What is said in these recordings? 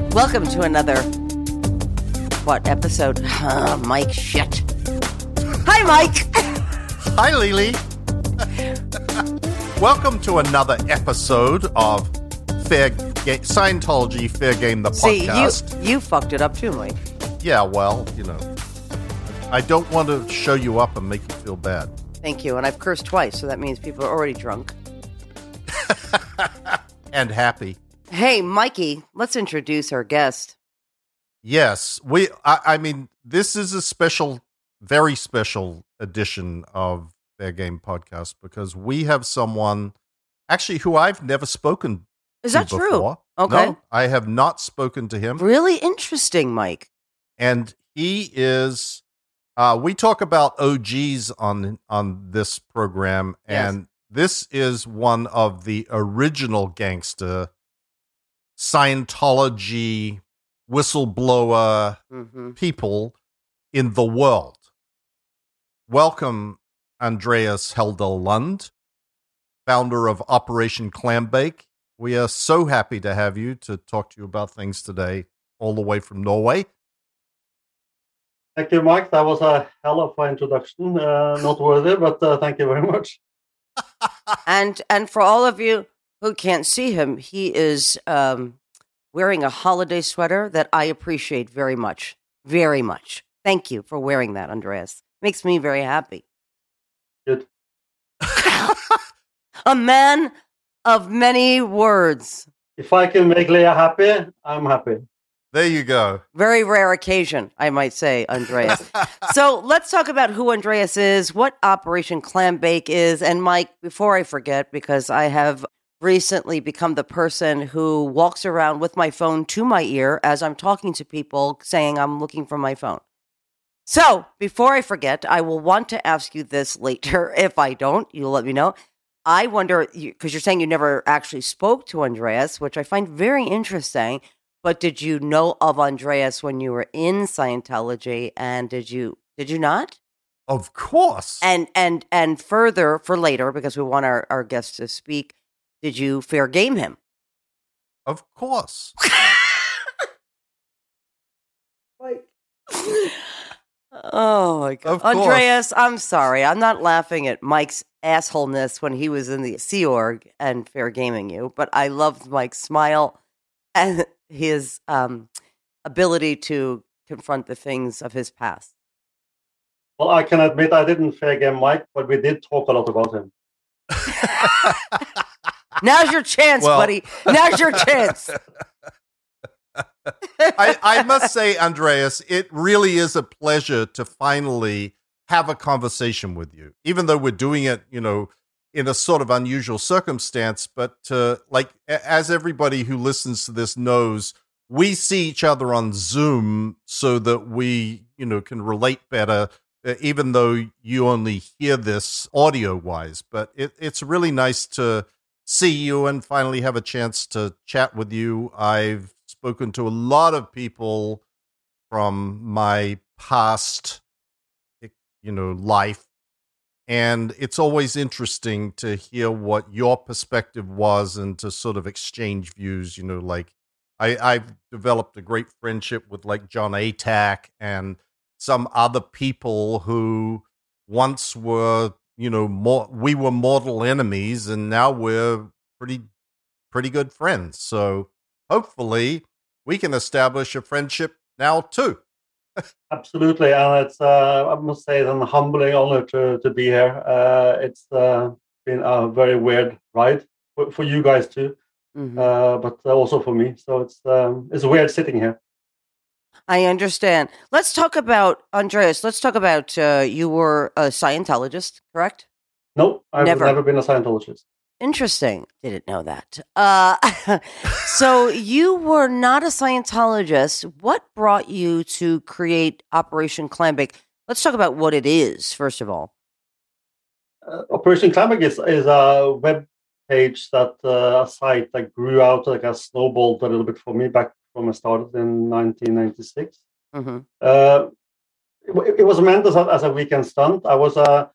Welcome to another, episode? Mike, shit. Hi, Mike. Hi, Lily. Welcome to another episode of Scientology Fair Game, the podcast. See, you fucked it up too, Mike. Yeah, well, I don't want to show you up and make you feel bad. Thank you, and I've cursed twice, so that means people are already drunk. And happy. Hey, Mikey, let's introduce our guest. Yes, I mean, this is a special, very special edition of Fair Game Podcast because we have someone, actually, who I've never spoken Is to that before. true? Okay. No, I have not spoken to him. Really interesting, Mike. And he is, we talk about OGs on this program, and this is one of the original gangster Scientology whistleblower people in the world. Welcome, Andreas Heldal Lund, founder of Operation Clambake. We are so happy to have you to talk to you about things today, all the way from Norway. Thank you, Mike. That was a hell of an introduction. Not worthy, but thank you very much. And for all of you who can't see him, he is wearing a holiday sweater that I appreciate very much. Very much. Thank you for wearing that, Andreas. Makes me very happy. Good. A man of many words. If I can make Leah happy, I'm happy. There you go. Very rare occasion, I might say, Andreas. So let's talk about who Andreas is, what Operation Clambake is, and Mike, before I forget, because I have recently become the person who walks around with my phone to my ear as I'm talking to people saying I'm looking for my phone. So before I forget, I will want to ask you this later. If I don't, you'll let me know. I wonder, because you're saying you never actually spoke to Andreas, which I find very interesting. But did you know of Andreas when you were in Scientology? And did you not? Of course. And further, for later, because we want our guests to speak, did you fair game him? Of course. Oh my God. Of course. Andreas, I'm sorry. I'm not laughing at Mike's assholeness when he was in the Sea Org and fair gaming you, but I loved Mike's smile and his ability to confront the things of his past. Well, I can admit I didn't fair game Mike, but we did talk a lot about him. Now's your chance, buddy. Now's your chance. I must say, Andreas, it really is a pleasure to finally have a conversation with you, even though we're doing it, in a sort of unusual circumstance. But as everybody who listens to this knows, we see each other on Zoom so that we, can relate better, even though you only hear this audio-wise. But it's really nice to see you and finally have a chance to chat with you. I've spoken to a lot of people from my past, life. And it's always interesting to hear what your perspective was and to sort of exchange views, I've developed a great friendship with John Atack and some other people who once were, we were mortal enemies and now we're pretty good friends. So hopefully we can establish a friendship now too. Absolutely, and it's I must say it's a humbling honor to be here. It's been a very weird ride for you guys too, but also for me. So it's weird sitting here. I understand. Let's talk about Andreas. Let's talk about you were a Scientologist, correct? No, I've never been a Scientologist. Interesting. Didn't know that. So you were not a Scientologist. What brought you to create Operation Clambake? Let's talk about what it is, first of all. Operation Clambake is a web page that a site that grew out like a snowball a little bit for me back from I started in 1996. It was meant as a weekend stunt. I was a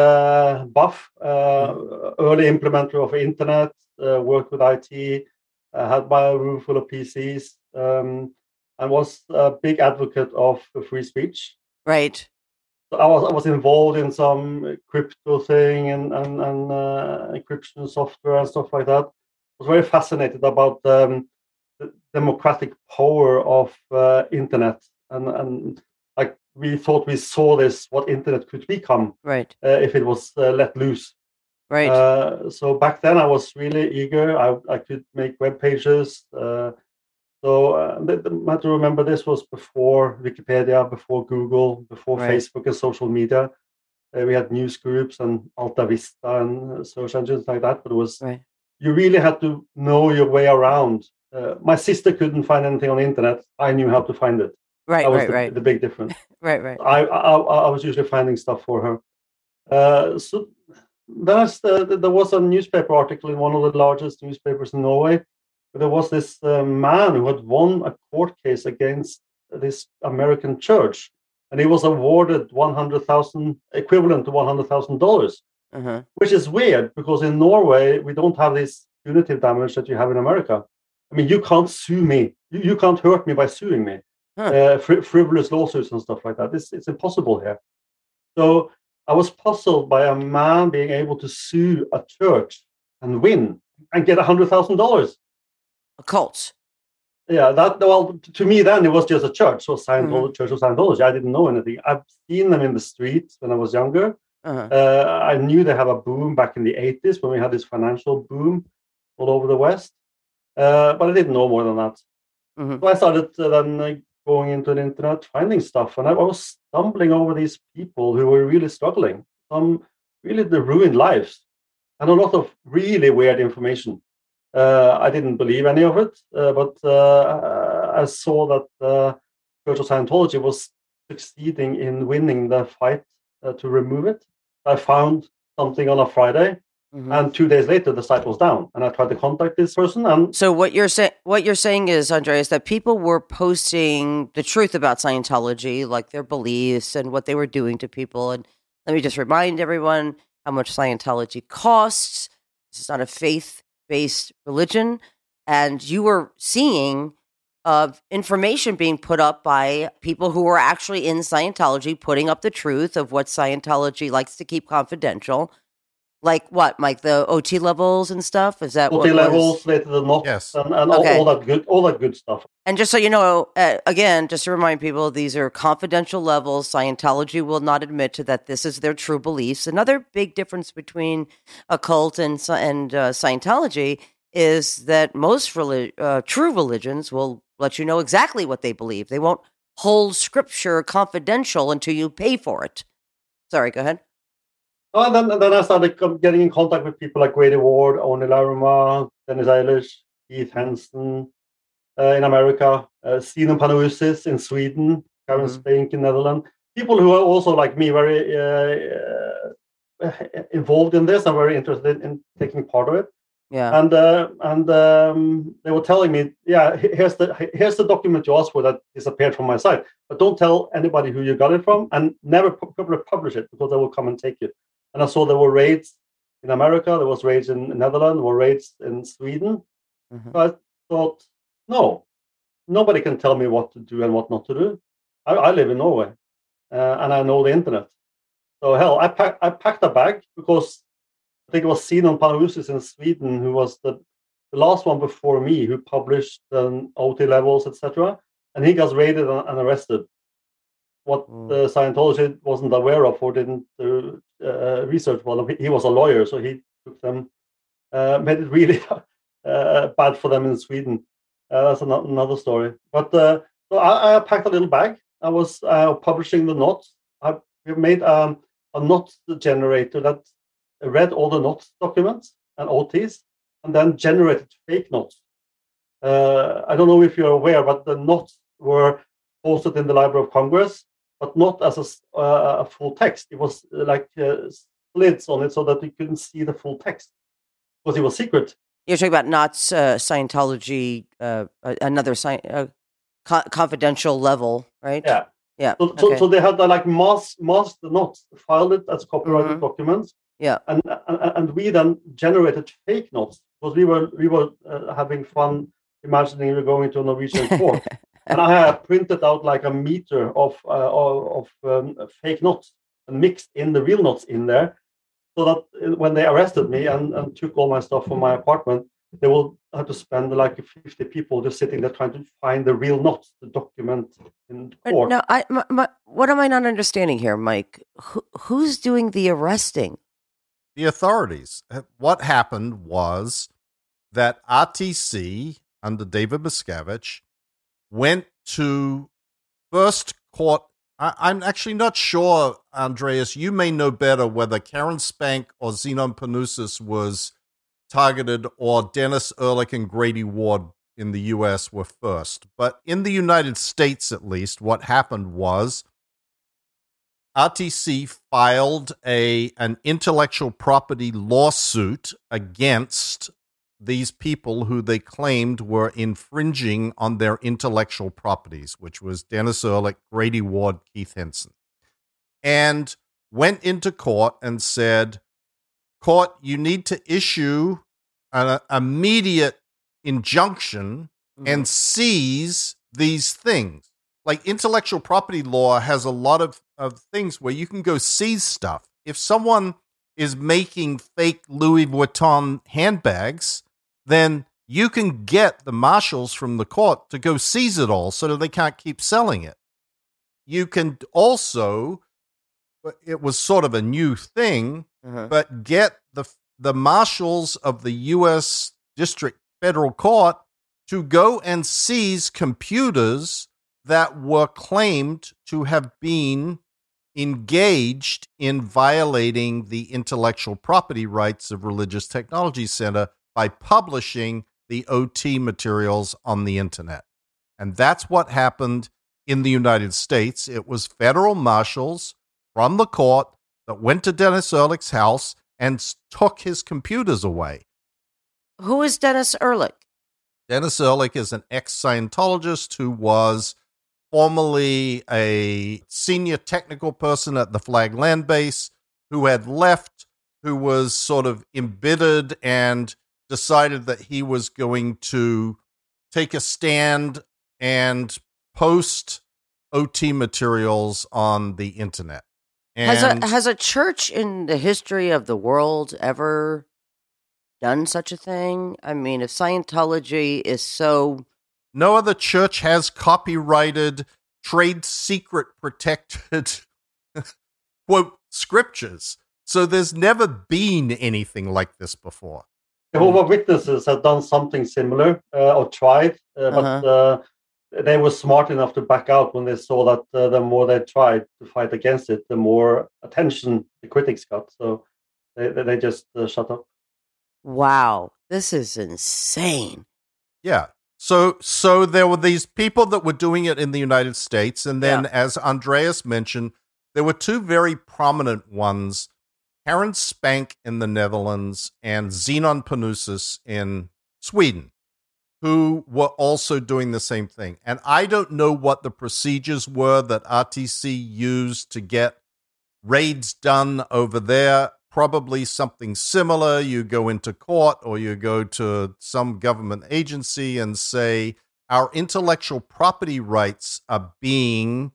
IT buff, early implementer of internet, worked with IT, I had my room full of PCs, and was a big advocate of free speech. Right. So I was involved in some crypto thing and encryption software and stuff like that. I was very fascinated about the democratic power of internet, and like we thought we saw this what internet could become, right, if it was let loose. Right. So back then I was really eager. I could make web pages. The matter to remember, this was before Wikipedia, before Google, before Right. Facebook and social media. We had news groups and Alta Vista and search engines like that. But it was Right. you really had to know your way around. My sister couldn't find anything on the internet. I knew how to find it. Right. That was Right. the big difference. Right. Right. I was usually finding stuff for her. So there was a newspaper article in one of the largest newspapers in Norway. There was this man who had won a court case against this American church, and he was awarded equivalent to $100,000, Uh-huh. which is weird because in Norway we don't have this punitive damage that you have in America. I mean, you can't sue me. You can't hurt me by suing me. Huh. Frivolous lawsuits and stuff like that. It's impossible here. So I was puzzled by a man being able to sue a church and win and get $100,000. A cult. Yeah, to me then it was just a church, so Scientology, Church of Scientology. I didn't know anything. I've seen them in the streets when I was younger. Uh-huh. I knew they had a boom back in the 80s when we had this financial boom all over the West, but I didn't know more than that. Mhm. So I started then going into the internet, finding stuff, and I was stumbling over these people who were really struggling, some really the ruined lives, and a lot of really weird information. I didn't believe any of it, but I saw that Church of Scientology was succeeding in winning the fight to remove it. I found something on a Friday, Mhm. and 2 days later the site was down, and I tried to contact this person. And So what you're saying is, Andreas, that people were posting the truth about Scientology, like their beliefs and what they were doing to people. And let me just remind everyone how much Scientology costs. This is not a faith-based religion, and you were seeing information being put up by people who were actually in Scientology, putting up the truth of what Scientology likes to keep confidential. Like what, Mike? The OT levels and stuff? Is that OT what levels, later the NOx, Yes. and Okay. all that good stuff. And just so you know, again, just to remind people, these are confidential levels. Scientology will not admit to that this is their true beliefs. Another big difference between a cult and Scientology is that most true religions will let you know exactly what they believe. They won't hold scripture confidential until you pay for it. Sorry, go ahead. Oh, and then I started getting in contact with people like Grady Ward, Oni Larama, Dennis Eilish, Keith Hansen in America, Sinon Panousis in Sweden, Karen Spank in Netherlands. People who are also like me, very involved in this and very interested in taking part of it. Yeah. And they were telling me, yeah, here's the document you asked for that disappeared from my site, but don't tell anybody who you got it from, and never publish it because they will come and take it. And I saw there were raids in America, there was raids in Netherlands, there were raids in Sweden. Mhm. So I thought, no, nobody can tell me what to do and what not to do. I live in Norway, and I know the internet. So hell, I packed a bag because I think it was Sinon Panousis in Sweden who was the last one before me who published OT levels, etc. And he got raided and arrested. What the Scientology wasn't aware of or didn't research well. He was a lawyer, so he took them, made it really bad for them in Sweden. That's another story. But so I packed a little bag. I was publishing the notes. I made a note generator that read all the notes documents and OTs, and then generated fake notes. I don't know if you're aware, but the notes were posted in the Library of Congress, but not as a full text. It was like slids on it so that you couldn't see the full text because it was secret. You're talking about not Scientology, another confidential level, right? Yeah. Yeah. So they had like masked the notes, filed it as copyrighted documents. Yeah. And we then generated fake notes because we were having fun imagining we were going to a Norwegian court, and I had printed out like a meter of fake knots and mixed in the real knots in there, so that when they arrested me and took all my stuff from my apartment, they will have to spend like 50 people just sitting there trying to find the real knots to document in court. Now, what am I not understanding here, Mike? Who's doing the arresting? The authorities. What happened was that RTC, under David Miscavige, went to first court. I'm actually not sure, Andreas, you may know better whether Karen Spank or Zenon Panousis was targeted or Dennis Ehrlich and Grady Ward in the U.S. were first. But in the United States, at least, what happened was RTC filed an intellectual property lawsuit against these people who they claimed were infringing on their intellectual properties, which was Dennis Ehrlich, Grady Ward, Keith Henson, and went into court and said, court, you need to issue an immediate injunction and seize these things. Like intellectual property law has a lot of things where you can go seize stuff. If someone is making fake Louis Vuitton handbags, then you can get the marshals from the court to go seize it all so that they can't keep selling it. You can also, it was sort of a new thing, but get the marshals of the U.S. District Federal Court to go and seize computers that were claimed to have been engaged in violating the intellectual property rights of Religious Technology Center by publishing the OT materials on the internet. And that's what happened in the United States. It was federal marshals from the court that went to Dennis Ehrlich's house and took his computers away. Who is Dennis Ehrlich? Dennis Ehrlich is an ex-Scientologist who was formerly a senior technical person at the Flag Land Base, who had left, who was sort of embittered and decided that he was going to take a stand and post OT materials on the internet. And Has a church in the history of the world ever done such a thing? I mean, if Scientology is so... No other church has copyrighted, trade secret protected, quote, scriptures. So there's never been anything like this before. Jehovah's Witnesses have done something similar or tried, but they were smart enough to back out when they saw that the more they tried to fight against it, the more attention the critics got. So they just shut up. Wow, this is insane. Yeah. So there were these people that were doing it in the United States, and then, as Andreas mentioned, there were two very prominent ones, Karen Spank in the Netherlands and Zenon Panousis in Sweden, who were also doing the same thing. And I don't know what the procedures were that RTC used to get raids done over there. Probably something similar. You go into court or you go to some government agency and say, our intellectual property rights are being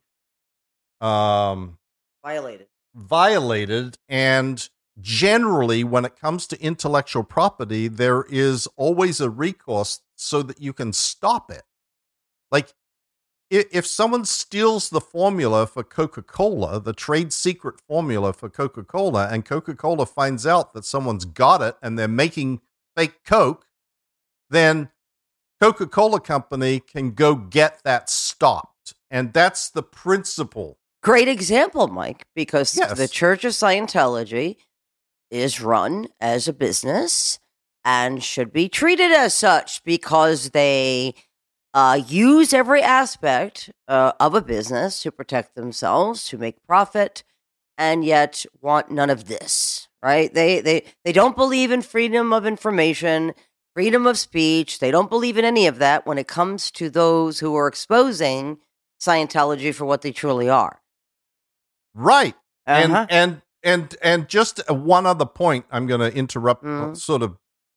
violated. And generally, when it comes to intellectual property, there is always a recourse so that you can stop it. Like, if someone steals the formula for Coca-Cola, the trade secret formula for Coca-Cola, and Coca-Cola finds out that someone's got it and they're making fake Coke, then Coca-Cola Company can go get that stopped. And that's the principle. Great example, Mike, because Yes. the Church of Scientology is run as a business and should be treated as such because they use every aspect of a business to protect themselves, to make profit, and yet want none of this, right? They don't believe in freedom of information, freedom of speech. They don't believe in any of that when it comes to those who are exposing Scientology for what they truly are. Right. Uh-huh. And just one other point I'm going to interrupt, sort of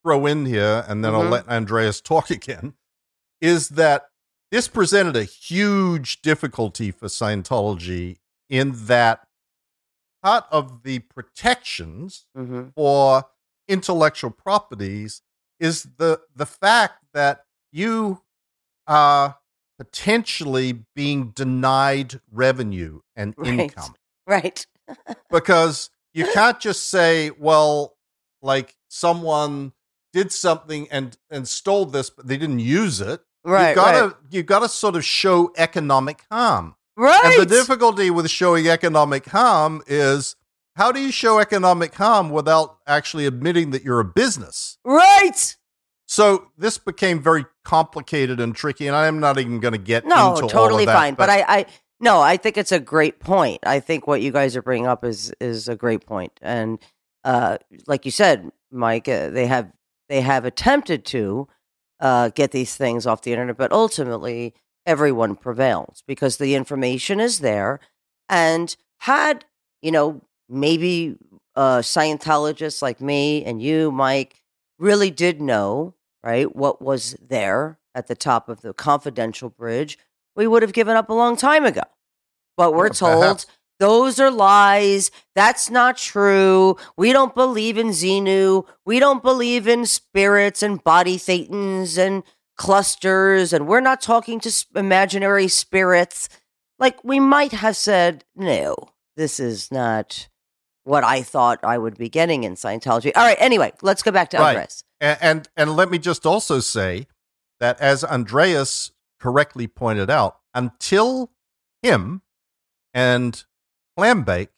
throw in here, and then I'll let Andreas talk again, is that this presented a huge difficulty for Scientology in that part of the protections for intellectual properties is the fact that you are potentially being denied revenue and income. Right. Because you can't just say, well, like someone did something and stole this, but they didn't use it. Right. You gotta sort of show economic harm. Right. And the difficulty with showing economic harm is, how do you show economic harm without actually admitting that you're a business? Right. So this became very complicated and tricky, and I'm not even going to get into all of that. No, totally fine. But I think it's a great point. I think what you guys are bringing up is a great point. And like you said, Mike, they have attempted to get these things off the internet, but ultimately everyone prevails because the information is there. And had, maybe Scientologists like me and you, Mike, really did know, right, what was there at the top of the confidential bridge, we would have given up a long time ago. But we're told those are lies. That's not true. We don't believe in Xenu. We don't believe in spirits and body thetans and clusters. And we're not talking to imaginary spirits. Like, we might have said, no, this is not what I thought I would be getting in Scientology. All right, anyway, let's go back to Andreas. And let me just also say that, as Andreas correctly pointed out, until him and Clambake,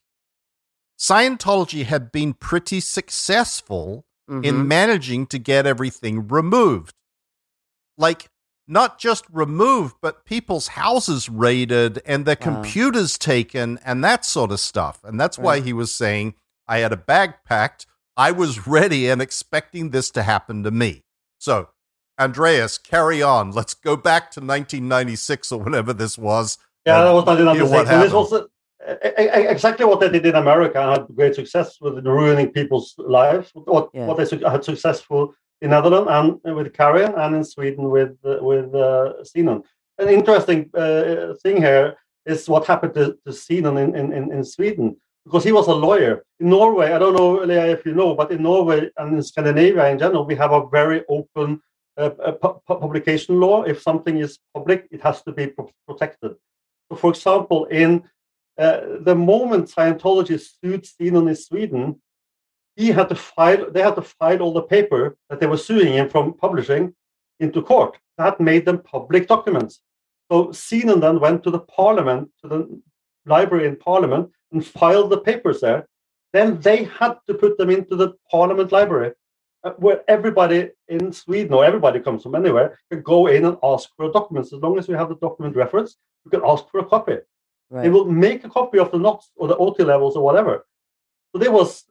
Scientology had been pretty successful in managing to get everything removed. Like, not just removed, but people's houses raided and their computers taken and that sort of stuff. And that's why he was saying, I had a bag packed. I was ready and expecting this to happen to me. So, Andreas, carry on. Let's go back to 1996 or whenever this was. Yeah, that was 1996. And this was exactly what they did in America and had great success with ruining people's lives. What they had successful in Netherlands and with Karian, and in Sweden with Sinan. An interesting thing here is what happened to Sinan in Sweden, because he was a lawyer. In Norway, I don't know, Leah, if you know, but in Norway and in Scandinavia in general, we have a very open publication law. If something is public, it has to be protected. So, for example, in the moment Scientology sued Sinan in Sweden, they had to file all the paper that they were suing him from publishing into court. That made them public documents. So Sinan then went to the parliament, to the library in parliament, and filed the papers there. Then they had to put them into the parliament library, where everybody in Sweden, or everybody comes from anywhere, can go in and ask for a document. As long as you have the document reference, you can ask for a copy. Right. They will make a copy of the knots or the OT levels or whatever. So there was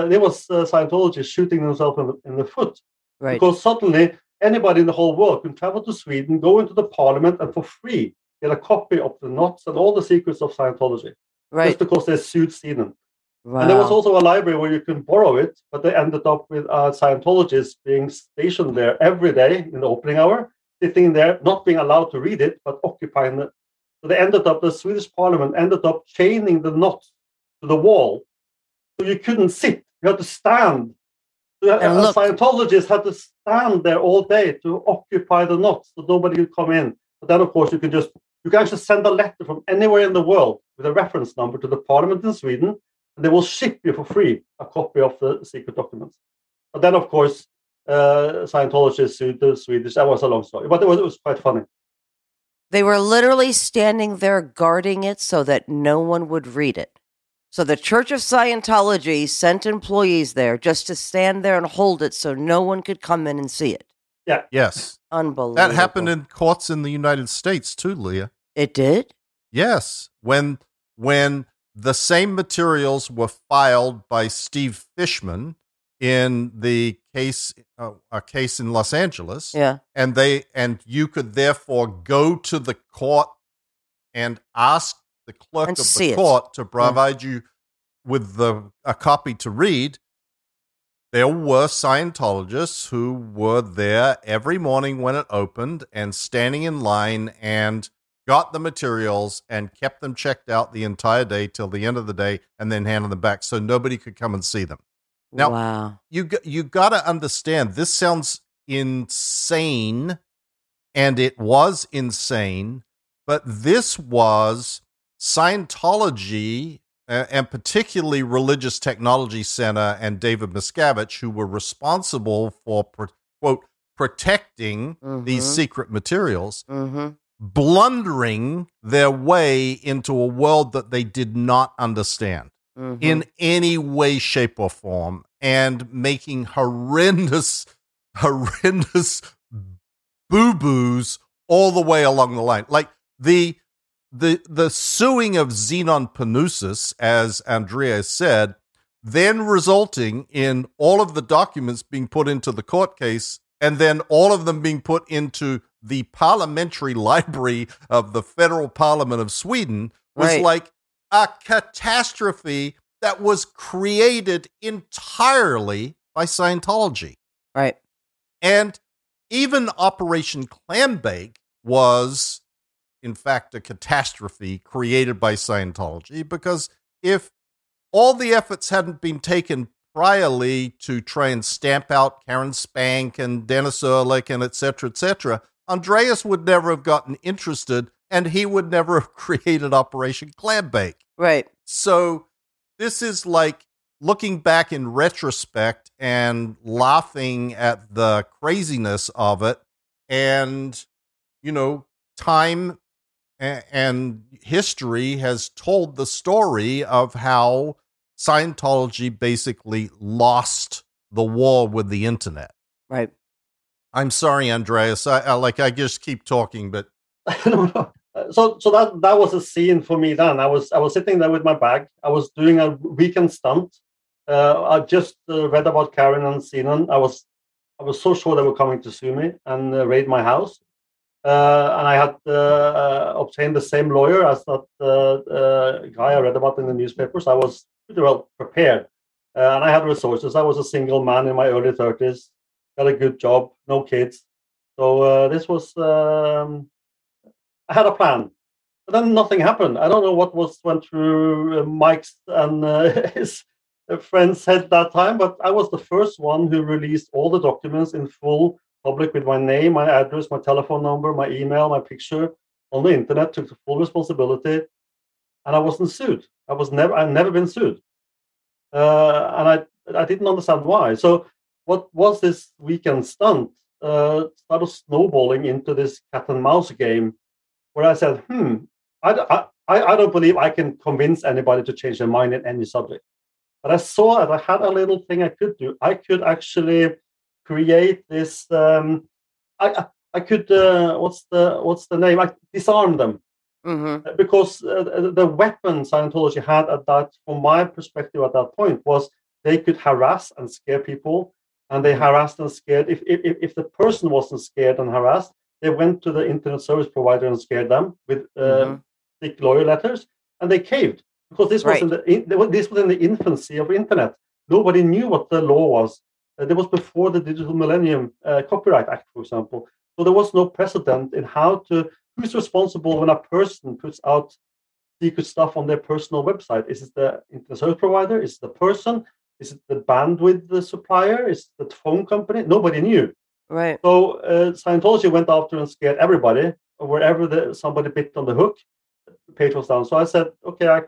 Scientology shooting themselves in the foot, right? Because suddenly anybody in the whole world can travel to Sweden, go into the parliament, and for free get a copy of the knots and all the secrets of Scientology, right? Just because they sued Sinan. Wow. And there was also a library where you can borrow it, but they ended up with Scientologists being stationed there every day in the opening hour, sitting there, not being allowed to read it, but occupying it. So the Swedish parliament ended up chaining the knots to the wall. So you couldn't sit, you had to stand. Scientologists had to stand there all day to occupy the knots so nobody could come in. But then, of course, you can actually send a letter from anywhere in the world with a reference number to the parliament in Sweden, and they will ship you for free a copy of the secret documents. But then, of course, Scientologists sued the Swedish. That was a long story, but it was quite funny. They were literally standing there guarding it so that no one would read it. So the Church of Scientology sent employees there just to stand there and hold it so no one could come in and see it. Yeah. Yes. Unbelievable. That happened in courts in the United States too, Leah. It did? Yes. When the same materials were filed by Steve Fishman in the case, a case in Los Angeles. Yeah. And you could therefore go to the court and ask the clerk of the court to provide you with a copy to read. there were Scientologists who were there every morning when it opened and standing in line and got the materials and kept them checked out the entire day till the end of the day and then handed them back so nobody could come and see them. Now, wow. you got to understand, this sounds insane, and it was insane, but this was Scientology, and particularly Religious Technology Center and David Miscavige, who were responsible for, quote, protecting these secret materials, blundering their way into a world that they did not understand in any way, shape, or form, and making horrendous boo-boos all the way along the line. Like the suing of Zenon Panousis, as Andrea said, then resulting in all of the documents being put into the court case and then all of them being put into the parliamentary library of the federal parliament of Sweden was like a catastrophe that was created entirely by Scientology. Right. And even Operation Clambake was, in fact, a catastrophe created by Scientology, because if all the efforts hadn't been taken priorly to try and stamp out Karen Spank and Dennis Ehrlich and et cetera, Andreas would never have gotten interested and he would never have created Operation Clambake. Right. So this is like looking back in retrospect and laughing at the craziness of it. And, you know, time and history has told the story of how Scientology basically lost the war with the internet. Right. I'm sorry, Andreas. I just keep talking, but no. So that was a scene for me. Then I was sitting there with my bag. I was doing a weekend stunt. I just read about Karen and Zenon. I was so sure they were coming to sue me and raid my house. And I had obtained the same lawyer as that guy I read about in the newspapers. I was pretty well prepared, and I had resources. I was a single man in my early 30s, got a good job, no kids. So this was, I had a plan. But then nothing happened. I don't know what went through Mike's and his friends' head that time, but I was the first one who released all the documents in full public with my name, my address, my telephone number, my email, my picture on the internet, took the full responsibility, and I wasn't sued. I've never been sued. And I didn't understand why. So what was this weekend stunt started snowballing into this cat and mouse game where I said, I don't believe I can convince anybody to change their mind in any subject. But I saw that I had a little thing I could do. I could actually create this. I could. What's the name? I disarm them because the weapon Scientology had at that, from my perspective at that point, was they could harass and scare people, and they harassed and scared. If the person wasn't scared and harassed, they went to the internet service provider and scared them with thick lawyer letters, and they caved because this was in the infancy of the internet. Nobody knew what the law was. There was before the Digital Millennium Copyright Act, for example. So there was no precedent in who's responsible when a person puts out secret stuff on their personal website. Is it the internet service provider? Is it the person? Is it the bandwidth supplier? Is it the phone company? Nobody knew. Right. So Scientology went after and scared everybody. Wherever somebody bit on the hook, the page was down. So I said, okay, I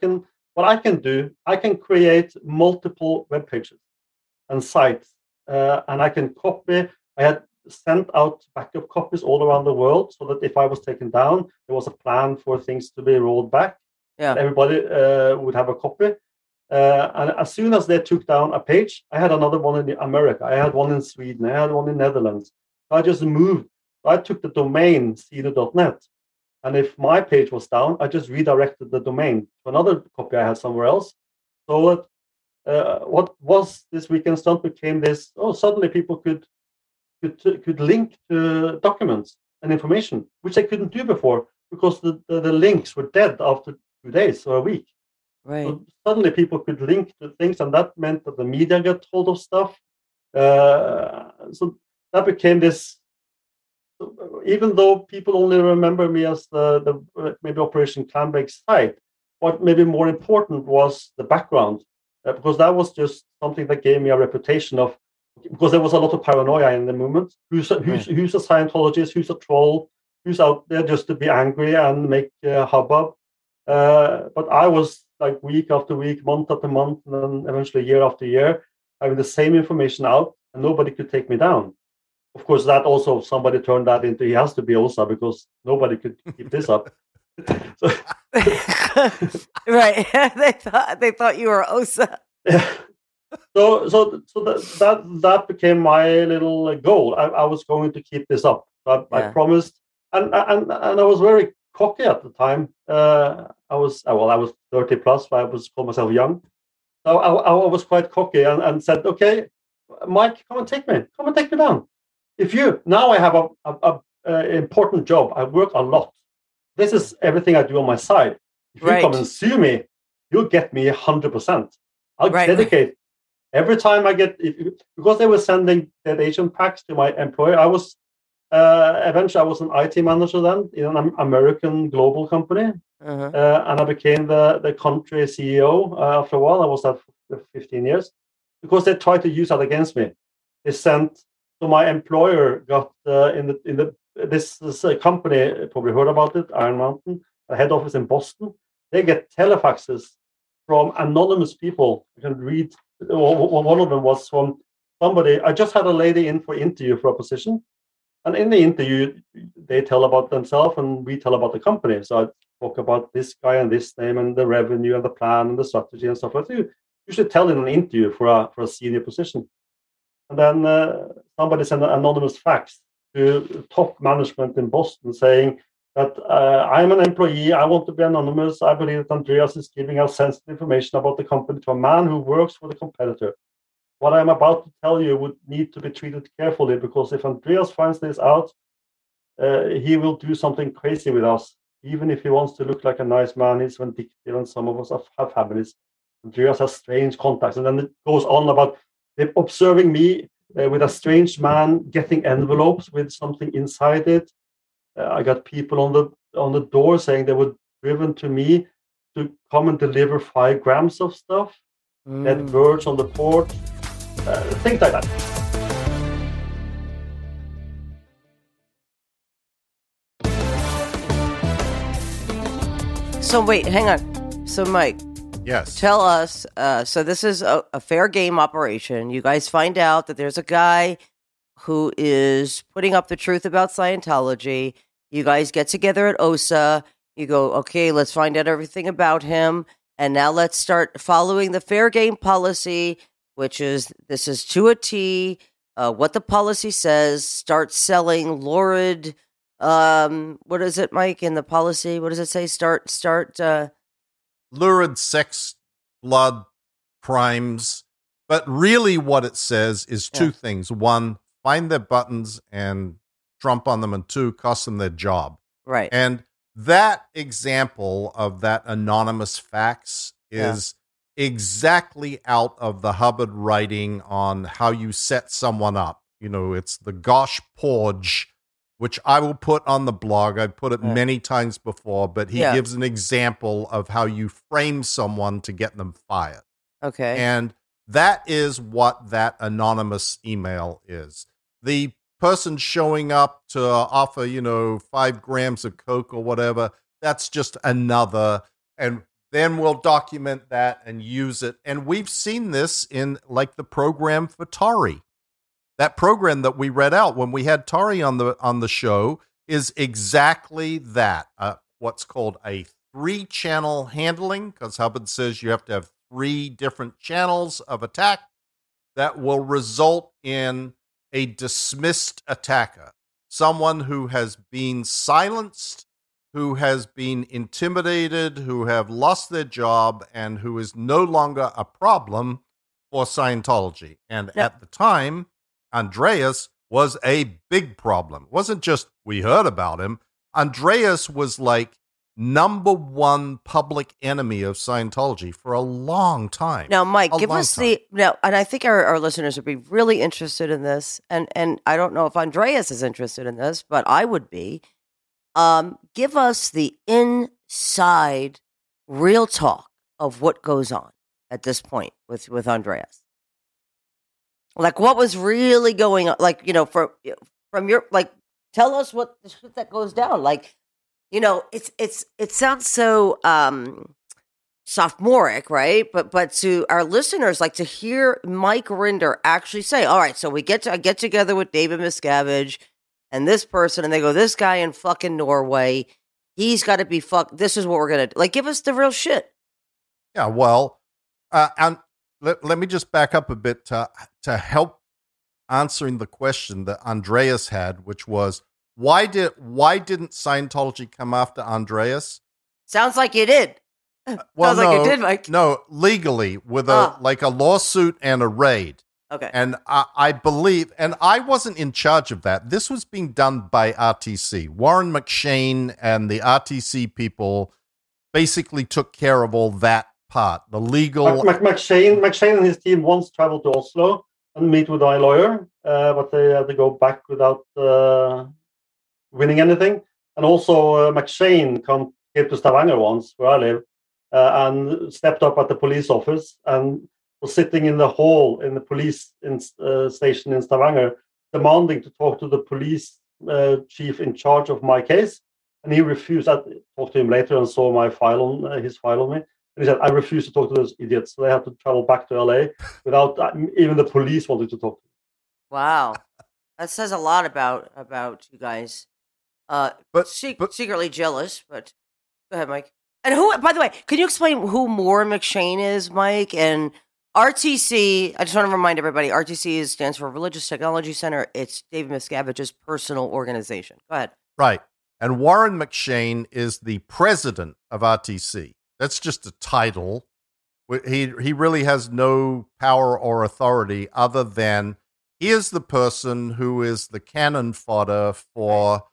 can create multiple web pages and sites. And I can copy. I had sent out backup copies all around the world so that if I was taken down, there was a plan for things to be rolled back. Yeah. Everybody would have a copy. And as soon as they took down a page, I had another one in America. I had one in Sweden. I had one in Netherlands. So I just moved. I took the domain Zeeno.net. And if my page was down, I just redirected the domain to another copy I had somewhere else. So that what was this weekend stunt became this. Suddenly people could link to documents and information, which they couldn't do before because the links were dead after 2 days or a week. Right. So suddenly people could link to things, and that meant that the media got hold of stuff. So that became this. Even though people only remember me as the maybe Operation Clambake site, what maybe more important was the background, because that was just something that gave me a reputation of, because there was a lot of paranoia in the movement. Who's a Scientologist? Who's a troll? Who's out there just to be angry and make hubbub? But I was like week after week, month after month, and then eventually year after year, having the same information out, and nobody could take me down. Of course, that also somebody turned that into he has to be OSA because nobody could keep this up. So, right. they thought you were OSA. Yeah. So that became my little goal. I was going to keep this up. So I promised, and I was very cocky at the time. I was 30 plus, but I was call myself young. So I was quite cocky and said, "Okay, Mike, come and take me down. If you now I have a important job. I work a lot. This is everything I do on my side. If you come and sue me, you'll get me 100%. I'll dedicate every time I get because they were sending dead agent packs to my employer. I was eventually I was an IT manager then in an American global company, and I became the country CEO after a while. I was there for 15 years because they tried to use that against me. They sent. So my employer got this company, probably heard about it, Iron Mountain, a head office in Boston. They get telefaxes from anonymous people. You can read. One of them was from somebody. I just had a lady in for interview for a position, and in the interview, they tell about themselves and we tell about the company. So I talk about this guy and this name and the revenue and the plan and the strategy and stuff like that. You should tell in an interview for a senior position. And then somebody sent an anonymous fax to top management in Boston saying that I'm an employee, I want to be anonymous, I believe that Andreas is giving out sensitive information about the company to a man who works for the competitor. What I'm about to tell you would need to be treated carefully because if Andreas finds this out, he will do something crazy with us. Even if he wants to look like a nice man, he's vindictive and some of us have families. Andreas has strange contacts. And then it goes on about observing me with a strange man getting envelopes with something inside it. I got people on the door saying they were driven to me to come and deliver 5 grams of stuff. Dead birds on the porch, things like that. So wait, hang on. So Mike. Yes. Tell us, so this is a fair game operation. You guys find out that there's a guy who is putting up the truth about Scientology. You guys get together at OSA. You go, okay, let's find out everything about him. And now let's start following the fair game policy, which is, this is to a T, what the policy says. Start selling lurid, what is it, Mike, in the policy? What does it say? Lurid sex, blood, crimes. But really what it says is 2 things. 1, find their buttons and trump on them. And 2, cost them their job. Right. And that example of that anonymous fax is exactly out of the Hubbard writing on how you set someone up. You know, it's the Gosh Porge, which I will put on the blog. I've put it many times before, but he gives an example of how you frame someone to get them fired. Okay. And that is what that anonymous email is. The person showing up to offer, 5 grams of Coke or whatever, that's just another. And then we'll document that and use it. And we've seen this in like the program for Tari. That program that we read out when we had Tari on the show is exactly that. What's called a 3-channel handling, because Hubbard says you have to have 3 different channels of attack that will result in a dismissed attacker, someone who has been silenced, who has been intimidated, who have lost their job, and who is no longer a problem for Scientology. And at the time, Andreas was a big problem. It wasn't just we heard about him. Andreas was like number one public enemy of Scientology for a long time. Now, Mike, give us and I think our listeners would be really interested in this, and I don't know if Andreas is interested in this, but I would be. Give us the inside real talk of what goes on at this point with Andreas. Like, what was really going on? Like, from your, like, tell us what the shit that goes down. Like, it sounds so sophomoric, right? But to our listeners, like, to hear Mike Rinder actually say, all right, so I get together with David Miscavige and this person, and they go, this guy in fucking Norway, he's got to be this is what we're going to do. Like, give us the real shit. Yeah, well, and let me just back up a bit to help answering the question that Andreas had, which was, why didn't Scientology come after Andreas? Sounds like you did. Well, Sounds like you did, Mike. No, legally, with a lawsuit and a raid. Okay. And I believe, and I wasn't in charge of that. This was being done by RTC. Warren McShane and the RTC people basically took care of all that part. The legal... McShane and his team once traveled to Oslo and meet with my lawyer, but they had to go back without winning anything. And also McShane came to Stavanger once, where I live, and stepped up at the police office and was sitting in the hall in the police station in Stavanger, demanding to talk to the police chief in charge of my case. And he refused. I talked to him later and saw my his file on me. And he said, I refuse to talk to those idiots. So they had to travel back to LA without even the police wanting to talk to them. Wow. That says a lot about you guys. Secretly jealous, but go ahead, Mike. And who, by the way, can you explain who Warren McShane is, Mike? And RTC, I just want to remind everybody, RTC stands for Religious Technology Center. It's David Miscavige's personal organization. Go ahead. Right. And Warren McShane is the president of RTC. That's just a title. He really has no power or authority other than he is the person who is the cannon fodder for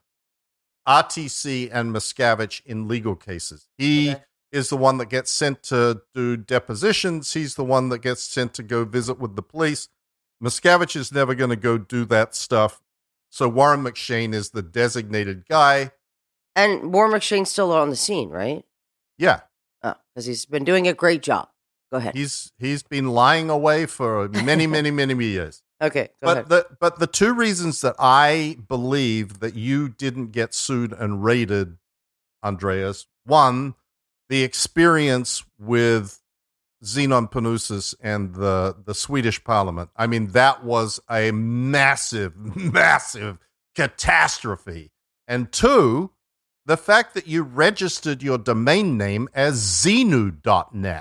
RTC and Miscavige in legal cases. He is the one that gets sent to do depositions. He's the one that gets sent to go visit with the police. Miscavige is never going to go do that stuff. So Warren McShane is the designated guy. And Warren McShane's still on the scene, right? Yeah. Oh, because he's been doing a great job. Go ahead. He's been lying away for many, many, many years. Okay, go ahead. But the two reasons that I believe that you didn't get sued and raided, Andreas, one, the experience with Zenon Panousis and the Swedish parliament. I mean, that was a massive, massive catastrophe. And two, the fact that you registered your domain name as Xenu.net.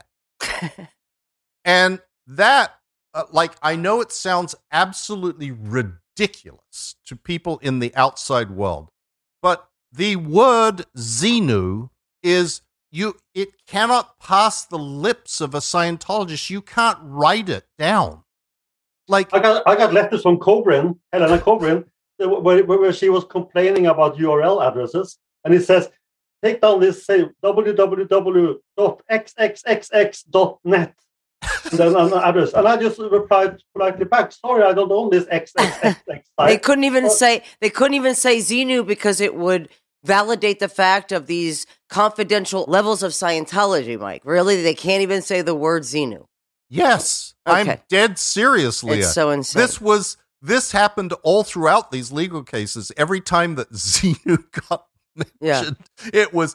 And that, I know it sounds absolutely ridiculous to people in the outside world, but the word Xenu is, it cannot pass the lips of a Scientologist. You can't write it down. Like, I got letters from Helena Kobrin, where she was complaining about URL addresses, and it says, take down this, say, www.xxxx.net. And then an address, and I just replied politely back, sorry, I don't own this XXXX site. They couldn't even say Xenu because it would validate the fact of these confidential levels of Scientology, Mike. Really? They can't even say the word Xenu. Yes. Okay. I'm dead serious, Leah. It's so insane. This happened all throughout these legal cases. Every time that Xenu got mentioned, it was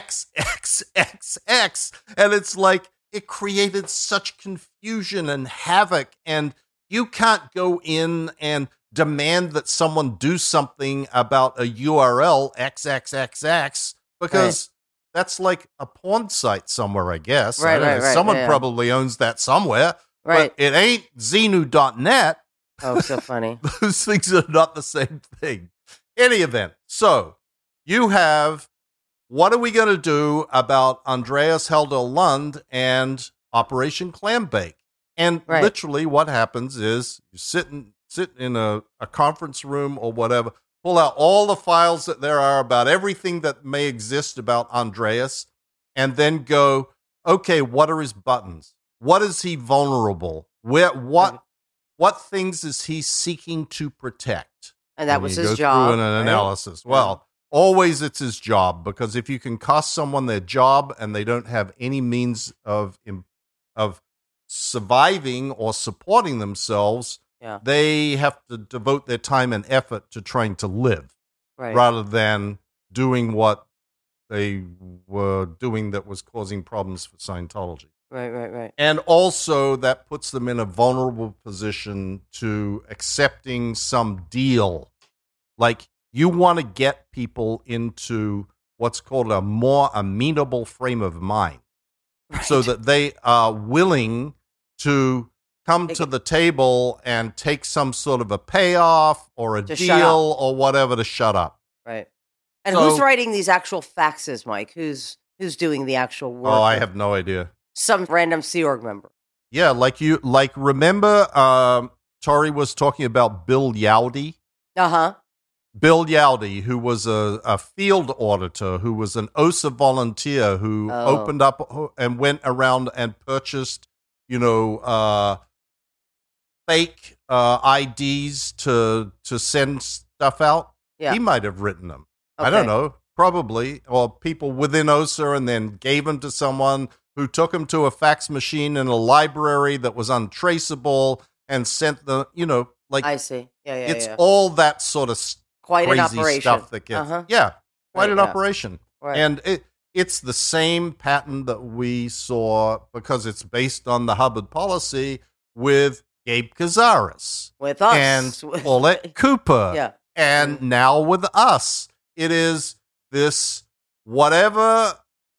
XXXX. And it's like, it created such confusion and havoc, and you can't go in and demand that someone do something about a URL XXXX because that's like a porn site somewhere, I guess. Right. Someone probably owns that somewhere, but it ain't Xenu.net. Oh, so funny. Those things are not the same thing. Any event, so you have... What are we going to do about Andreas Helder Lund and Operation Clambake? And literally what happens is you sit in a conference room or whatever pull out all the files that there are about everything that may exist about Andreas, and then go, okay, what are his buttons? What is he vulnerable? What things is he seeking to protect? And that was his go job. Through an analysis. Well, always it's his job, because if you can cost someone their job and they don't have any means of surviving or supporting themselves, they have to devote their time and effort to trying to live, rather than doing what they were doing that was causing problems for Scientology. Right. And also that puts them in a vulnerable position to accepting some deal. Like, you want to get people into what's called a more amenable frame of mind, so that they are willing to come to the table and take some sort of a payoff or a deal or whatever to shut up. Right. And who's writing these actual faxes, Mike? Who's doing the actual work? Oh, I have no idea. Some random Sea Org member. Yeah, remember Tori was talking about Bill Yowdy? Uh-huh. Bill Yowdy, who was a field auditor, who was an OSA volunteer, who opened up and went around and purchased, fake IDs to send stuff out. Yeah. He might have written them. Okay. I don't know, probably, or people within OSA, and then gave them to someone who took them to a fax machine in a library that was untraceable and sent the, I see. Yeah. It's all that sort of quite crazy an operation. Stuff that gets, quite an operation. Right. And it's the same pattern that we saw, because it's based on the Hubbard policy, with Gabe Cazares. With us. And Paulette Cooper. Yeah. And now with us. It is this whatever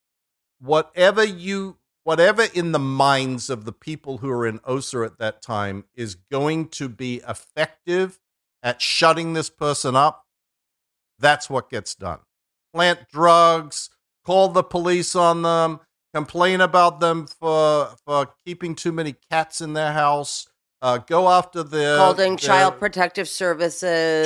in the minds of the people who are in OSA at that time is going to be effective at shutting this person up, that's what gets done. Plant drugs, call the police on them, complain about them for keeping too many cats in their house, go after called in Child Protective Services.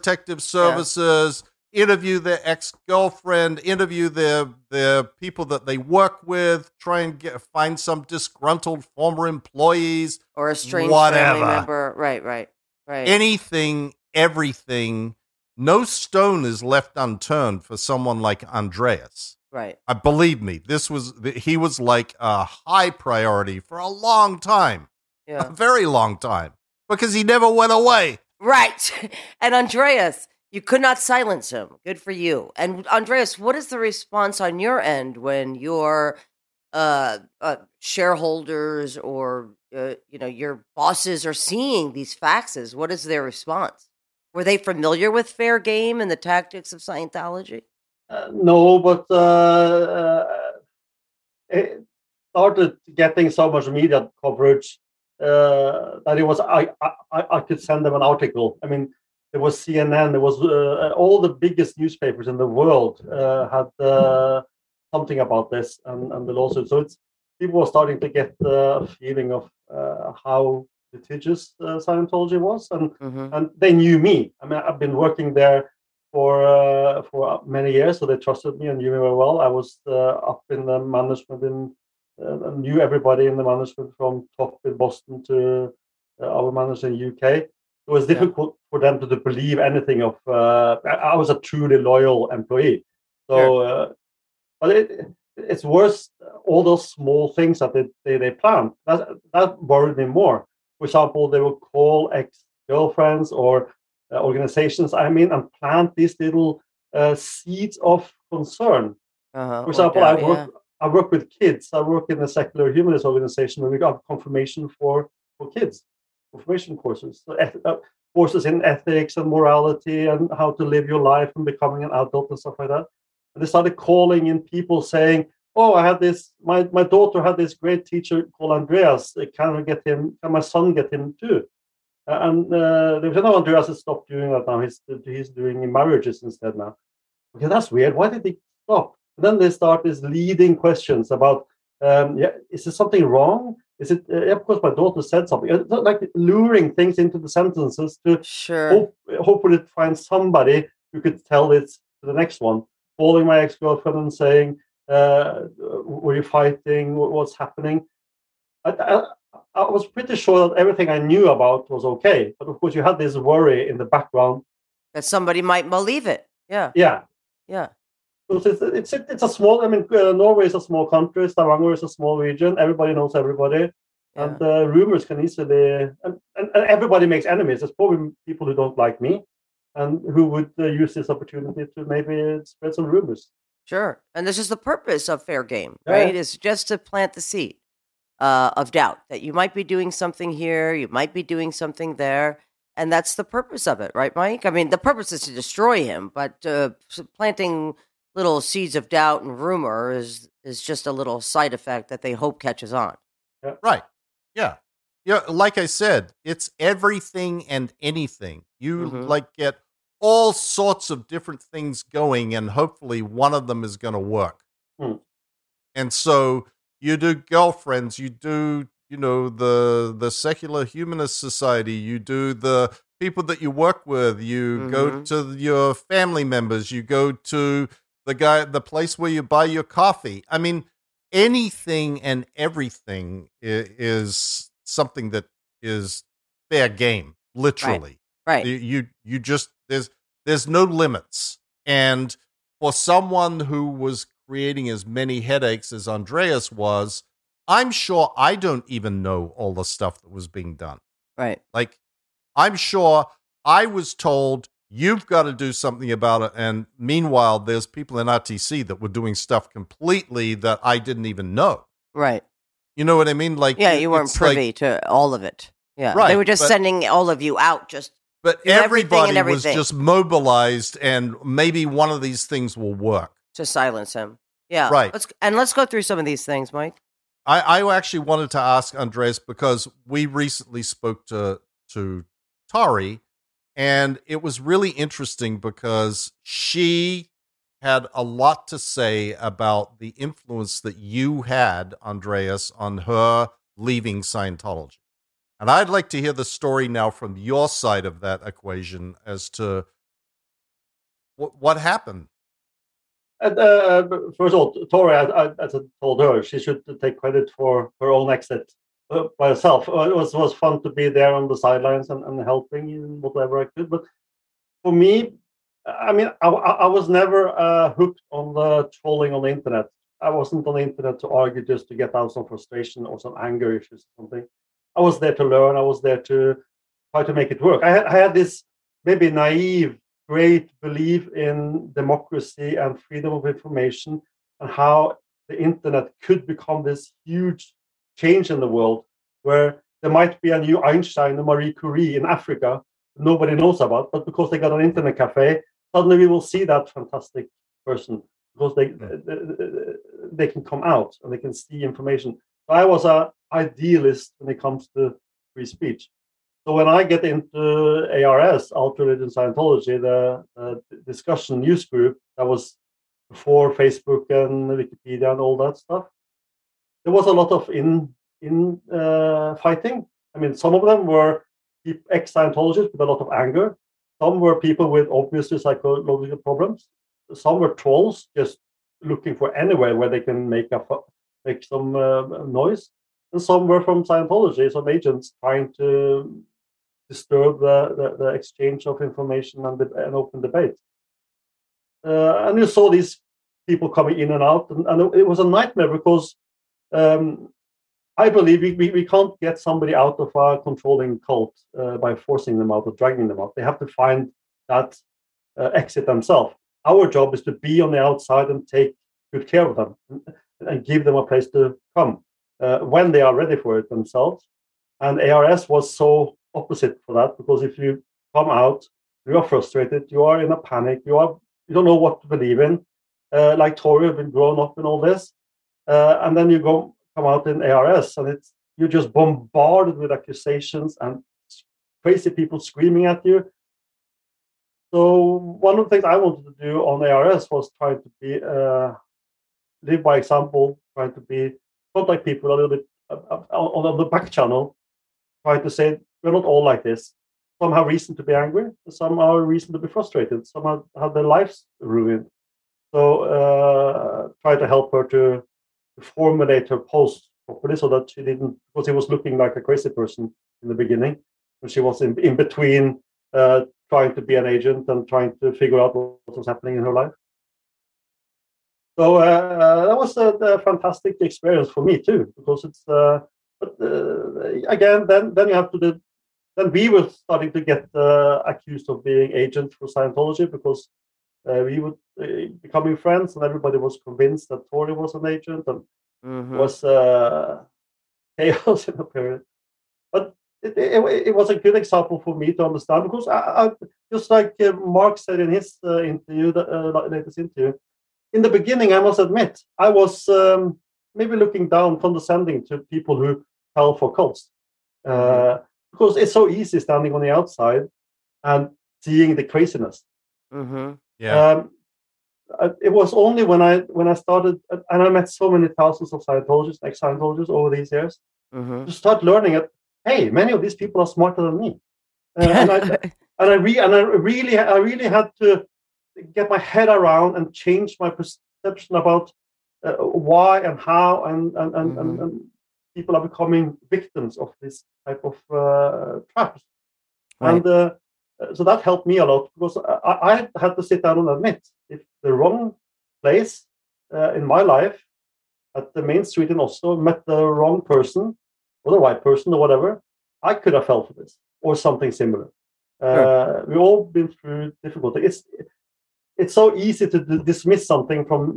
Interview their ex-girlfriend, interview their people that they work with, try and find some disgruntled former employees. Or a strange family member. Right. Anything, everything. No stone is left unturned for someone like Andreas. Right. Believe me, he was like a high priority for a long time. Yeah. A very long time. Because he never went away. Right. And Andreas, you could not silence him. Good for you. And Andreas, what is the response on your end when your shareholders or your bosses are seeing these faxes? What is their response? Were they familiar with fair game and the tactics of Scientology? No, but it started getting so much media coverage that it was I could send them an article. I mean, there was CNN, there was all the biggest newspapers in the world had something about this and the lawsuit. So people were starting to get a feeling of how litigious Scientology was, and they knew me. I mean, I've been working there for many years, so they trusted me and knew me very well. I was up in the management and knew everybody in the management from top in Boston to our manager in UK. It was difficult for them to believe anything of. I was a truly loyal employee, so but it's worse. All those small things that they planned that worried me more. For example, they would call ex-girlfriends or organizations, and plant these little seeds of concern. For example, I work with kids. I work in a secular humanist organization where we got confirmation for kids, confirmation courses, courses in ethics and morality and how to live your life and becoming an adult and stuff like that. And they started calling in people saying, "Oh, I had this. My daughter had this great teacher called Andreas. Can my son get him too?" And they said, "No, Andreas has stopped doing that now. He's doing marriages instead now." Okay, that's weird. Why did he stop? And then they start these leading questions about, is there something wrong? Is it? Of course, my daughter said something. It's not like luring things into the sentences to hopefully find somebody who could tell it to the next one. Calling my ex-girlfriend and saying, "Were you fighting? What's happening?" I was pretty sure that everything I knew about was okay, but of course, you had this worry in the background that somebody might believe it. Yeah. It's a small. I mean, Norway is a small country. Stavanger is a small region. Everybody knows everybody, and rumors can easily. And everybody makes enemies. There's probably people who don't like me, and who would use this opportunity to maybe spread some rumors. Sure, and this is the purpose of fair game, right? Is just to plant the seed of doubt that you might be doing something here, you might be doing something there. And that's the purpose of it, right, Mike? I mean, the purpose is to destroy him, but planting little seeds of doubt and rumor is just a little side effect that they hope catches on. Yeah. Right. Yeah. Yeah. Like I said, it's everything and anything. You like get all sorts of different things going, and hopefully one of them is going to work. And so you do girlfriends, you do, the secular humanist society, you do the people that you work with, you go to your family members, you go to the place where you buy your coffee. I mean, anything and everything is something that is fair game, literally. Right. You just, there's no limits. And for someone who was creating as many headaches as Andreas was, I'm sure I don't even know all the stuff that was being done. Right. Like, I'm sure I was told, you've got to do something about it. And meanwhile, there's people in RTC that were doing stuff completely that I didn't even know. Right. You know what I mean? Like, yeah, you weren't privy to all of it. Yeah. Right. They were just sending all of you out But everybody was just mobilized, and maybe one of these things will work. To silence him. Yeah. Right. Let's go through some of these things, Mike. I actually wanted to ask Andreas, because we recently spoke to Tari, and it was really interesting because she had a lot to say about the influence that you had, Andreas, on her leaving Scientology. And I'd like to hear the story now from your side of that equation as to what happened. First of all, Tori, as I told her, she should take credit for her own exit by herself. It was fun to be there on the sidelines and helping in whatever I could. But for me, I mean, I was never hooked on the trolling on the internet. I wasn't on the internet to argue just to get out some frustration or some anger issues or something. I was there to learn. I was there to try to make it work. I had this maybe naive, great belief in democracy and freedom of information, and how the internet could become this huge change in the world, where there might be a new Einstein or Marie Curie in Africa nobody knows about, but because they got an internet cafe, suddenly we will see that fantastic person, because they can come out and they can see information. So I was an idealist when it comes to free speech. So when I get into ARS, Alt Religion Scientology, the discussion news group that was before Facebook and Wikipedia and all that stuff, there was a lot of fighting. I mean, some of them were ex-Scientologists with a lot of anger. Some were people with obviously psychological problems. Some were trolls just looking for anywhere where they can make some noise. And some were from Scientology, some agents trying to disturb the exchange of information and open debate. And you saw these people coming in and out, and it was a nightmare, because I believe we can't get somebody out of a controlling cult by forcing them out or dragging them out. They have to find that exit themselves. Our job is to be on the outside and take good care of them and give them a place to come when they are ready for it themselves. And ARS was so opposite for that, because if you come out, you are frustrated, you are in a panic, you don't know what to believe in. Like Tori, have been grown up in all this, and then you come out in ARS, and you're just bombarded with accusations and crazy people screaming at you. So one of the things I wanted to do on ARS was try to be live by example, trying to be contact people a little bit on the back channel trying to say we're not all like this. Some have reason to be angry. Some have reason to be frustrated. Some have their lives ruined. So try to help her to formulate her post properly so that she didn't, because he was looking like a crazy person in the beginning when she was in between trying to be an agent and trying to figure out what was happening in her life. So that was a fantastic experience for me too, because it's. But again, then you have to. Then we were starting to get accused of being agents for Scientology because we were becoming friends, and everybody was convinced that Tori was an agent, and was chaos in the period. But it was a good example for me to understand, because I just like Mark said in his interview, the latest interview. In the beginning, I must admit, I was maybe looking down, condescending to people who fell for cults. Because it's so easy standing on the outside and seeing the craziness. Yeah. It was only when I started, and I met so many thousands of Scientologists, ex-Scientologists over these years, to start learning that, hey, many of these people are smarter than me. And I really had to get my head around and change my perception about why and how and people are becoming victims of this type of traps. Right. And so that helped me a lot, because I had to sit down and admit, if the wrong place in my life at the main street in Oslo met the wrong person or the right person or whatever, I could have fell for this or something similar. Sure. We've all been through difficulty. It's so easy to dismiss something from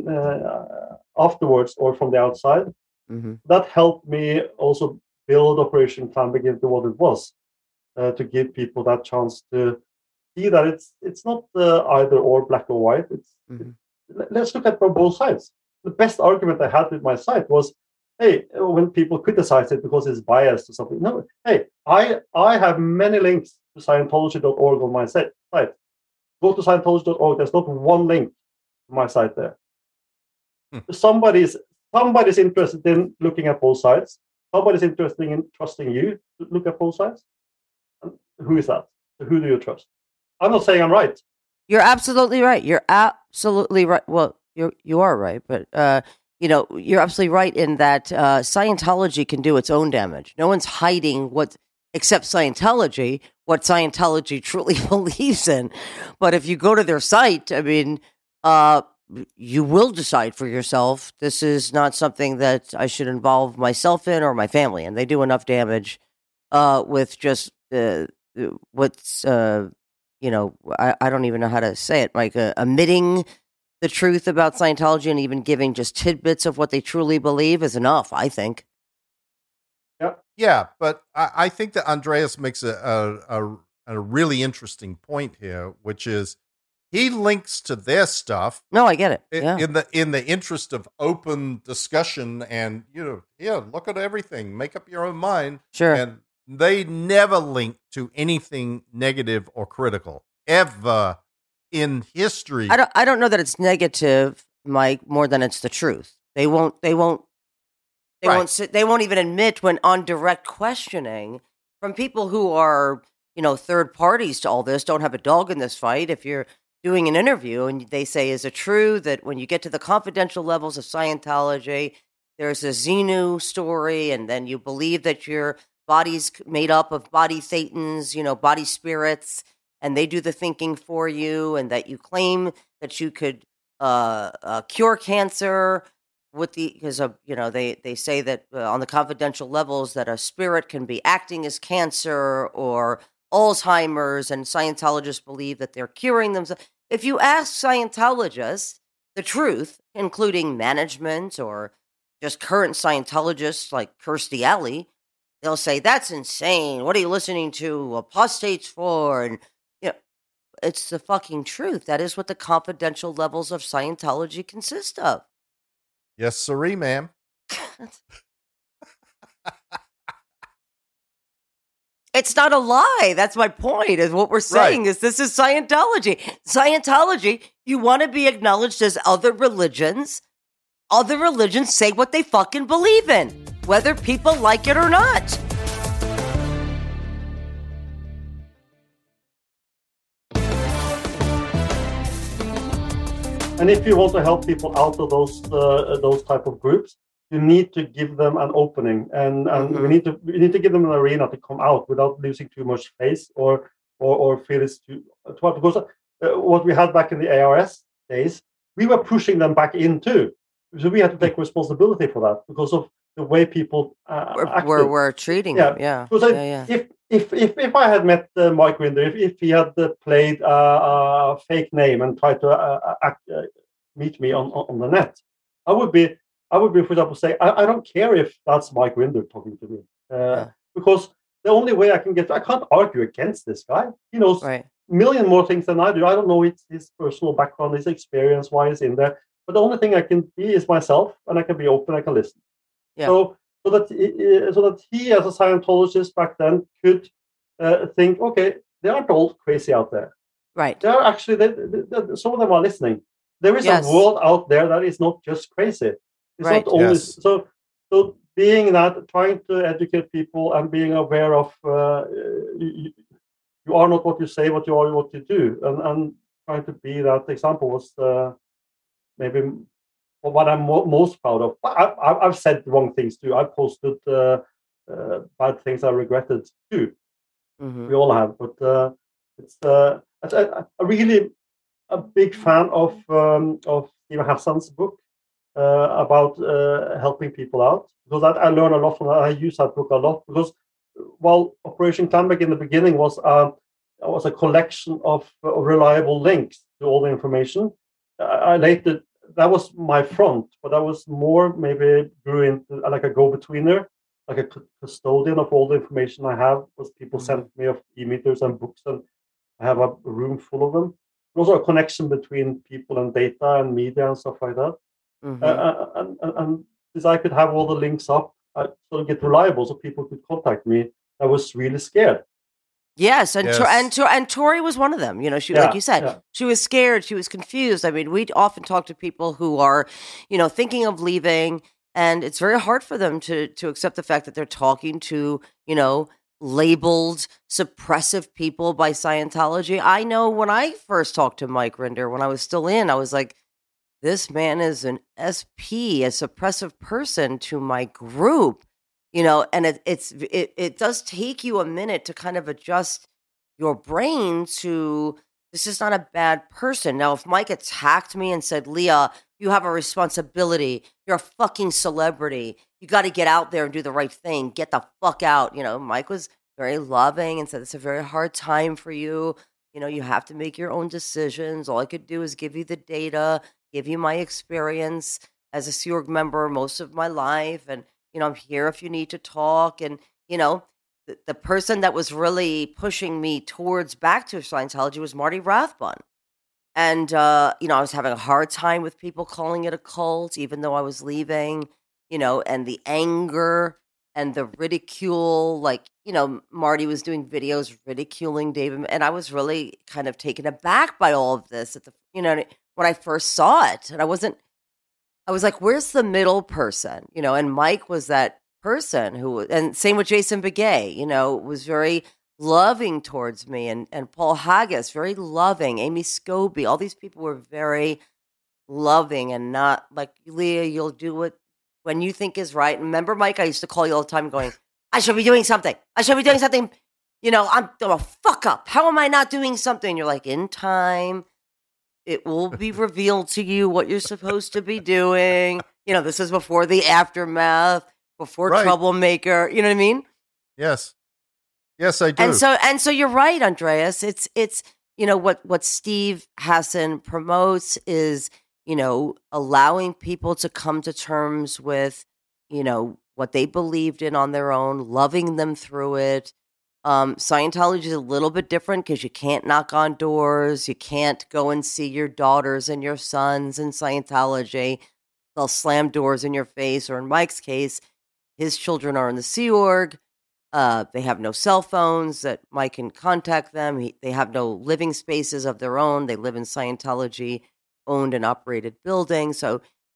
afterwards or from the outside. That helped me also build Operation Clambake into what it was, to give people that chance to see that it's not either or, black or white. Let's look at from both sides. The best argument I had with my site was, hey, when people criticize it because it's biased or something. No, hey, I have many links to Scientology.org on my site. Go to Scientology.org. There's not one link to my site there. Somebody's interested in looking at both sides. Somebody's interested in trusting you to look at both sides. And who is that? Who do you trust? I'm not saying I'm right. You're absolutely right. You're absolutely right. Well, you are right, but you're absolutely right in that Scientology can do its own damage. No one's hiding except Scientology, what Scientology truly believes in. But if you go to their site, I mean, you will decide for yourself, this is not something that I should involve myself in or my family. And they do enough damage with just what's, I don't even know how to say it, like omitting the truth about Scientology and even giving just tidbits of what they truly believe is enough, I think. Yeah, but I think that Andreas makes a really interesting point here, which is he links to their stuff. No, I get it. In the interest of open discussion and look at everything, make up your own mind. Sure. And they never link to anything negative or critical ever in history. I don't know that it's negative, Mike, more than it's the truth. They won't even admit when on direct questioning from people who are, third parties to all this, don't have a dog in this fight. If you're doing an interview and they say, is it true that when you get to the confidential levels of Scientology, there's a Xenu story, and then you believe that your body's made up of body thetans, body spirits, and they do the thinking for you, and that you claim that you could cure cancer because they say that on the confidential levels that a spirit can be acting as cancer or Alzheimer's, and Scientologists believe that they're curing themselves. If you ask Scientologists the truth, including management or just current Scientologists like Kirstie Alley, they'll say, that's insane. What are you listening to apostates for? And it's the fucking truth. That is what the confidential levels of Scientology consist of. Yes, sirree, ma'am. It's not a lie. That's my point, is what we're saying right. Is this is Scientology. Scientology, you want to be acknowledged as other religions other religions say what they fucking believe in, whether people like it or not. And if you want to help people out of those type of groups, you need to give them an opening, and we need to give them an arena to come out without losing too much face or feel it's too hard. Because what we had back in the ARS days, we were pushing them back in too, so we had to take responsibility for that because of the way people were treating them. Yeah. If I had met Mike Rinder, if he had played a fake name and tried to meet me on the net, I would be, for example, say I don't care if that's Mike Rinder talking to me, because the only way I can't argue against this guy. He knows a million more things than I do. I don't know his personal background, his experience, why he's in there. But the only thing I can be is myself, and I can be open. I can listen. Yeah. So that he, as a Scientologist back then, could think, okay, they aren't all crazy out there. Right. They are actually, some of them are listening. There is a world out there that is not just crazy. It's not only so. Being that, trying to educate people and being aware of you are not what you say, but you are what you do, and trying to be that example was maybe what I'm most proud of. I've said wrong things too. I've posted bad things I regretted too. Mm-hmm. We all have, but it's a really a big fan of Steve Hassan's book about helping people out, because I learned a lot from that. I use that book a lot because while Operation Clambake in the beginning was a collection of reliable links to all the information, I later, that was my front, but I was more maybe grew into like a go-betweener, like a custodian of all the information I have. Was people sent me of e-meters and books, and I have a room full of them. Also a connection between people and data and media and stuff like that. And since I could have all the links up, I sort of get reliable, so people could contact me. I was really scared. Yes, and Tori was one of them. You know, she, like you said, she was scared, she was confused. I mean, we often talk to people who are, you know, thinking of leaving, and it's very hard for them to accept the fact that they're talking to, you know, labeled suppressive people by Scientology. I know when I first talked to Mike Rinder, when I was still in, I was like, this man is an SP, a suppressive person to my group. You know, and it does take you a minute to kind of adjust your brain to, this is not a bad person. Now, if Mike attacked me and said, Leah, you have a responsibility. You're a fucking celebrity. You got to get out there and do the right thing. Get the fuck out. You know, Mike was very loving and said, it's a very hard time for you. You know, you have to make your own decisions. All I could do is give you the data, give you my experience as a Sea Org member most of my life. And you know, I'm here if you need to talk. And, you know, the person that was really pushing me towards back to Scientology was Marty Rathbun. And, you know, I was having a hard time with people calling it a cult, even though I was leaving, you know, and the anger and the ridicule. Like, you know, Marty was doing videos ridiculing David. And I was really kind of taken aback by all of this you know, when I first saw it. And I was like, where's the middle person? You know, and Mike was that person and same with Jason Begay, you know, was very loving towards me. And Paul Haggis, very loving. Amy Scobie, all these people were very loving and not like, Leah, you'll do it when you think is right. And remember, Mike, I used to call you all the time going, I should be doing something. I should be doing something. You know, I'm a fuck up. How am I not doing something? You're like, in time, it will be revealed to you what you're supposed to be doing. You know, this is before the aftermath, before Troublemaker. You know what I mean? Yes. Yes, I do. And so you're right, Andreas. It's you know, what Steve Hassan promotes is, you know, allowing people to come to terms with, you know, what they believed in on their own, loving them through it. Scientology is a little bit different because you can't knock on doors. You can't go and see your daughters and your sons in Scientology. They'll slam doors in your face. Or in Mike's case, his children are in the Sea Org. They have no cell phones that Mike can contact them. They have no living spaces of their own. They live in Scientology owned and operated buildings. So, you know,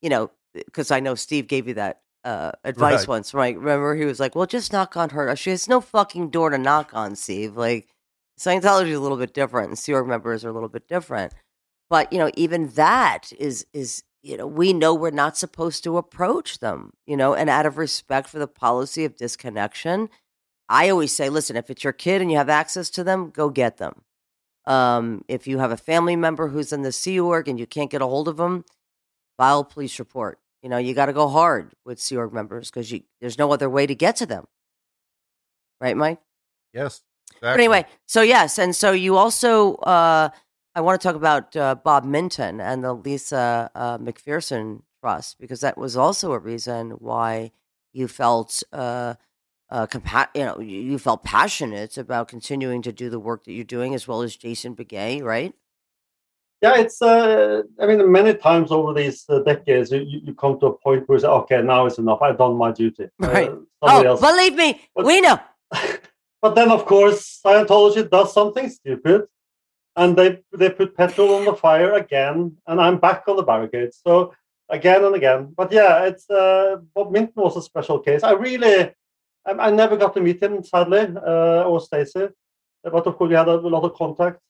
because I know Steve gave you that advice once, right? Remember, he was like, "Well, just knock on her. She has no fucking door to knock on, Steve. Like, Scientology is a little bit different, and Sea Org members are a little bit different. But even that is we know we're not supposed to approach them, and out of respect for the policy of disconnection, I always say, listen, if it's your kid and you have access to them, go get them. If you have a family member who's in the Sea Org and you can't get a hold of them, file a police report. You got to go hard with Sea Org members because there's no other way to get to them. Right, Mike? Yes. Exactly. But anyway, so yes. And so you also, I want to talk about Bob Minton and the Lisa McPherson Trust, because that was also a reason why you felt, you felt passionate about continuing to do the work that you're doing, as well as Jason Begay, right? Yeah, it's, many times over these decades, you come to a point where you say, okay, now it's enough. I've done my duty. Right. Believe me, we know. But then, of course, Scientology does something stupid, and they put petrol on the fire again, and I'm back on the barricades. So again and again. But yeah, it's Bob Minton was a special case. I never got to meet him, sadly, or Stacey, but of course we had a lot of contact.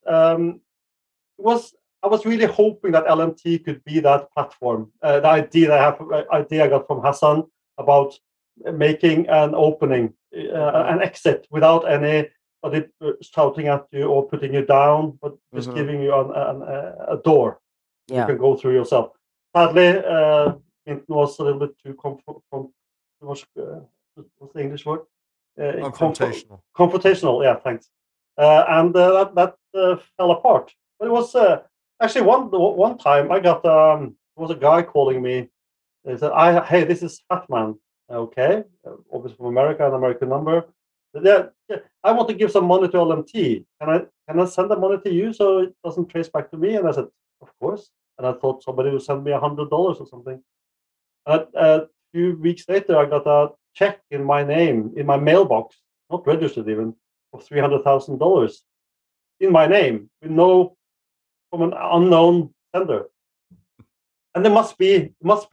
I was really hoping that LMT could be that platform. The idea I got from Hassan about making an opening, an exit without anybody shouting at you or putting you down, but just giving you a door you can go through yourself. Sadly, Minton was a little bit too what's the English word? Confrontational. Confrontational, yeah, thanks. And that fell apart. But it was actually one time I got there was a guy calling me. He said, "Hey, this is Hatman." Okay, obviously from America, an American number. Yeah, I want to give some money to LMT. Can I send the money to you so it doesn't trace back to me? And I said, of course. And I thought somebody would send me $100 or something. And a few weeks later, I got a check in my name in my mailbox, not registered even, of $300,000 in my name, from an unknown sender. And there must be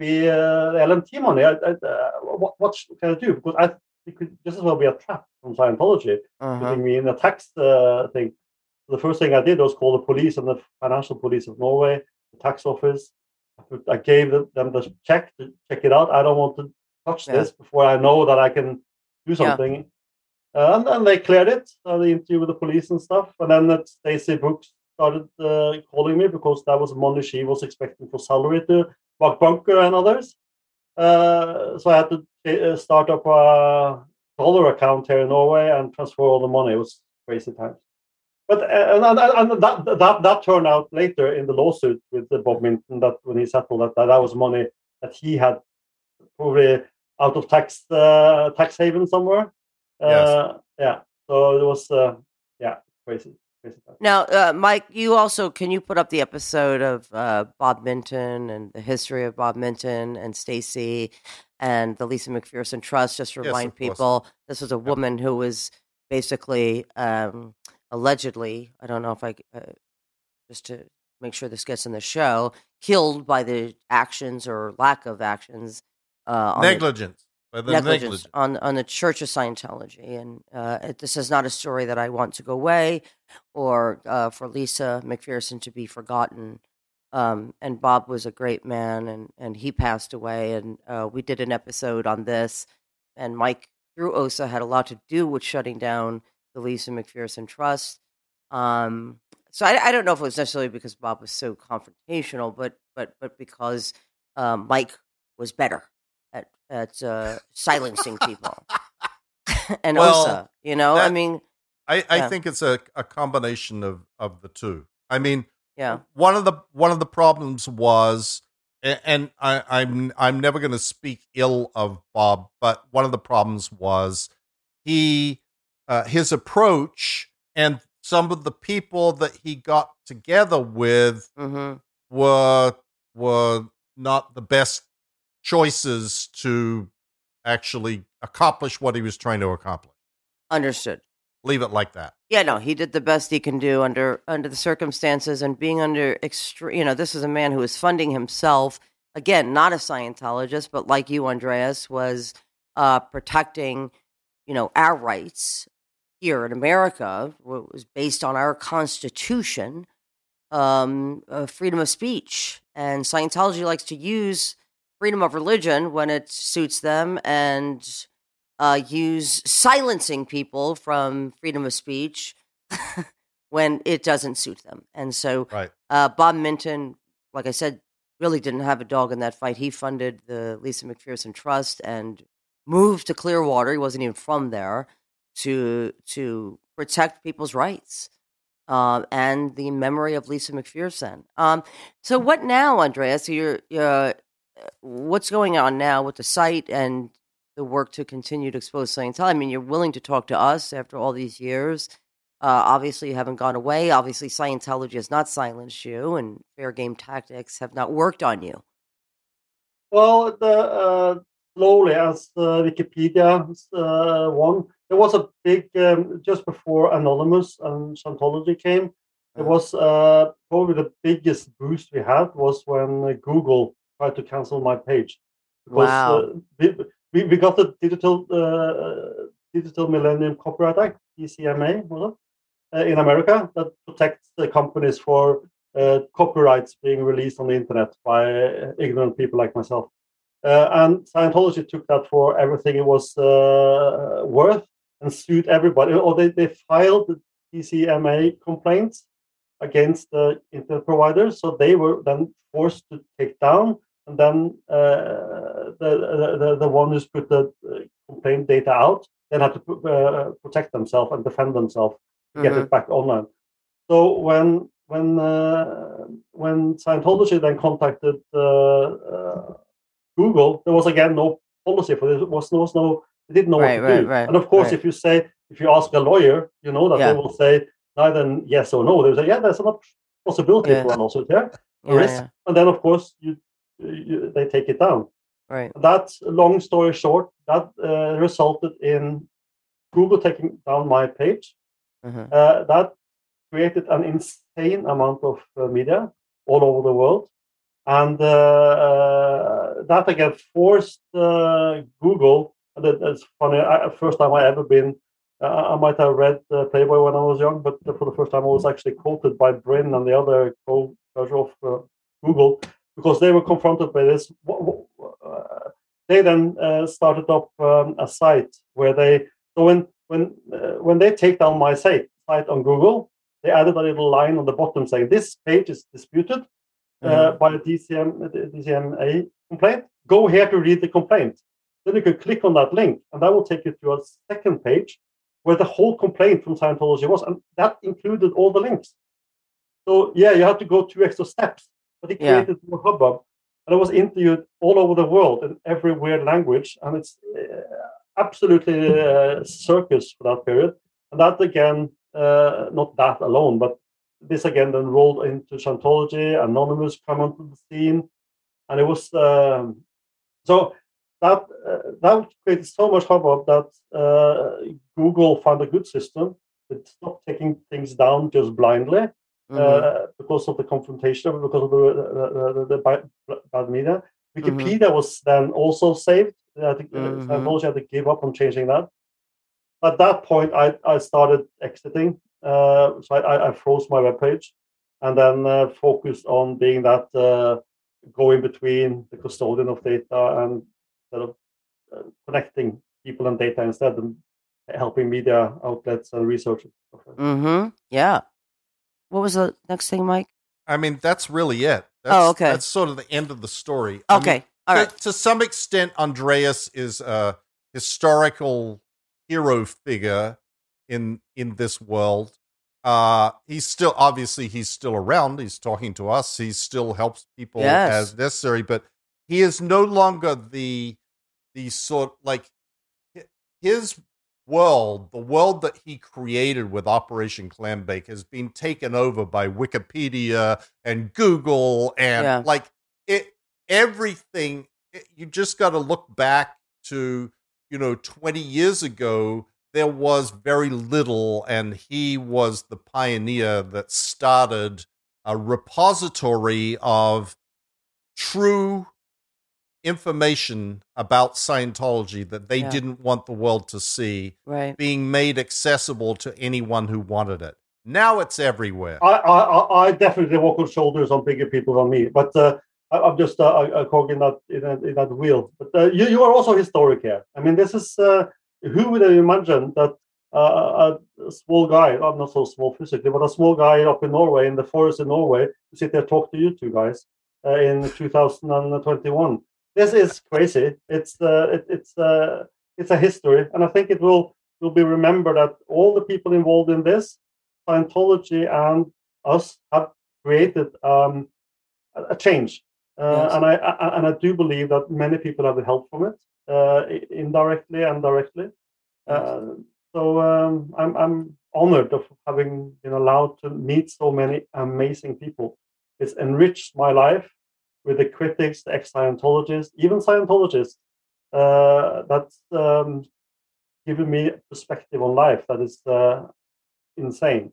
LMT money. What can I do? Because it could just as well be a trap from Scientology, putting me in a tax thing. The first thing I did was call the police and the financial police of Norway, the tax office. I gave them the check to check it out. I don't want to touch this before I know that I can do something. And they cleared it. The interview with the police and stuff. And then Stacey Brooks started calling me because that was money she was expecting for salary to Mark Bunker and others. So I had to start up a dollar account here in Norway and transfer all the money. It was crazy times. But and that turned out later in the lawsuit with Bob Minton that when he settled that was money that he had probably out of tax haven somewhere. Yes. Yeah. So it was crazy. Now, Mike, can you put up the episode of Bob Minton and the history of Bob Minton and Stacey and the Lisa McPherson Trust? Just to remind people, this was a woman who was basically, allegedly, I don't know if just to make sure this gets in the show, killed by the actions or lack of actions. Negligence on the Church of Scientology. And this is not a story that I want to go away or for Lisa McPherson to be forgotten. And Bob was a great man, and he passed away. And we did an episode on this. And Mike, through OSA, had a lot to do with shutting down the Lisa McPherson Trust. So I don't know if it was necessarily because Bob was so confrontational, but because Mike was better at silencing people. And OSA, I think it's a combination of the two. I mean, yeah. One of the problems was, and I'm never going to speak ill of Bob, but one of the problems was his approach and some of the people that he got together with were not the best choices to actually accomplish what he was trying to accomplish. Understood. Leave it like that. Yeah, no, he did the best he can do under the circumstances, and being under extreme. This is a man who was funding himself again, not a Scientologist, but like you, Andreas, was protecting, our rights here in America, was based on our Constitution, freedom of speech. And Scientology likes to use freedom of religion when it suits them and use silencing people from freedom of speech when it doesn't suit them. And so Right. Bob Minton, like I said, really didn't have a dog in that fight. He funded the Lisa McPherson Trust and moved to Clearwater. He wasn't even from there to protect people's rights and the memory of Lisa McPherson. So what now, Andreas? What's going on now with the site and the work to continue to expose Scientology? I mean, you're willing to talk to us after all these years. Obviously, you haven't gone away. Obviously, Scientology has not silenced you, and fair game tactics have not worked on you. Well, slowly, as Wikipedia won, there was a big, just before Anonymous and Scientology came, there was probably the biggest boost we had was when Google tried to cancel my page. Because Wow. We got the Digital Millennium Copyright Act, DCMA, was it? In America, that protects the companies for copyrights being released on the internet by ignorant people like myself. And Scientology took that for everything it was worth and sued everybody. Or they filed the DCMA complaints against the internet providers, so they were then forced to take down. And then the one who's put the complaint data out then had to protect themselves and defend themselves to get it back online. So when Scientology then contacted Google, there was again no policy for this. They didn't know what to do. And of course, if you ask a lawyer, you know that they will say neither yes or no. They will say, yeah, there's a possibility for a lawsuit here, risk, and then of course they take it down. Right. That, long story short, that resulted in Google taking down my page. That created an insane amount of media all over the world. And that again forced Google. And it's funny. First time I ever been, I might have read Playboy when I was young, but for the first time I was actually quoted by Brin and the other co-judge of Google because they were confronted by this. They then started up a site where they. So when they take down my site on Google, they added a little line on the bottom saying this page is disputed. By a DCMA complaint, go here to read the complaint. Then you can click on that link, and that will take you to a second page where the whole complaint from Scientology was, and that included all the links. So you had to go 2 extra steps, but it created more hubbub, and it was interviewed all over the world in every weird language, and it's absolutely circus for that period. And that again, not that alone, but this again then rolled into Scientology. Anonymous come onto the scene, and it was so that created so much hubbub that Google found a good system that stopped taking things down just blindly because of the confrontation, because of the bad media. Wikipedia was then also saved. Scientology had to give up on changing that. At that point, I started exiting. So I froze my webpage and then focused on being that going between the custodian of data and sort of connecting people and data instead and helping media outlets and researchers. Yeah. What was the next thing, Mike? I mean, that's really it. Okay. That's sort of the end of the story. Okay. I mean, all right. To some extent, Andreas is a historical hero figure in this world. He's still around. He's talking to us. He still helps people as necessary, but he is no longer the sort like his world, the world that he created with Operation Clambake has been taken over by Wikipedia and Google and everything. You just got to look back to 20 years ago. There was very little, and he was the pioneer that started a repository of true information about Scientology that they didn't want the world to see being made accessible to anyone who wanted it. Now it's everywhere. I definitely walk on shoulders on bigger people than me, but I'm just a cog in that wheel. But you are also a historic here. I mean, this is who would have imagined that a small guy, I'm not so small physically, but a small guy up in Norway, in the forest in Norway, to sit there and talk to you two guys in 2021. This is crazy. It's a history, and I think it will be remembered that all the people involved in this, Scientology and us, have created a change. And I do believe that many people have helped from it, indirectly and directly. So I'm honored of having been allowed to meet so many amazing people. It's enriched my life with the critics, the ex-Scientologists, even Scientologists. That's given me a perspective on life that is insane.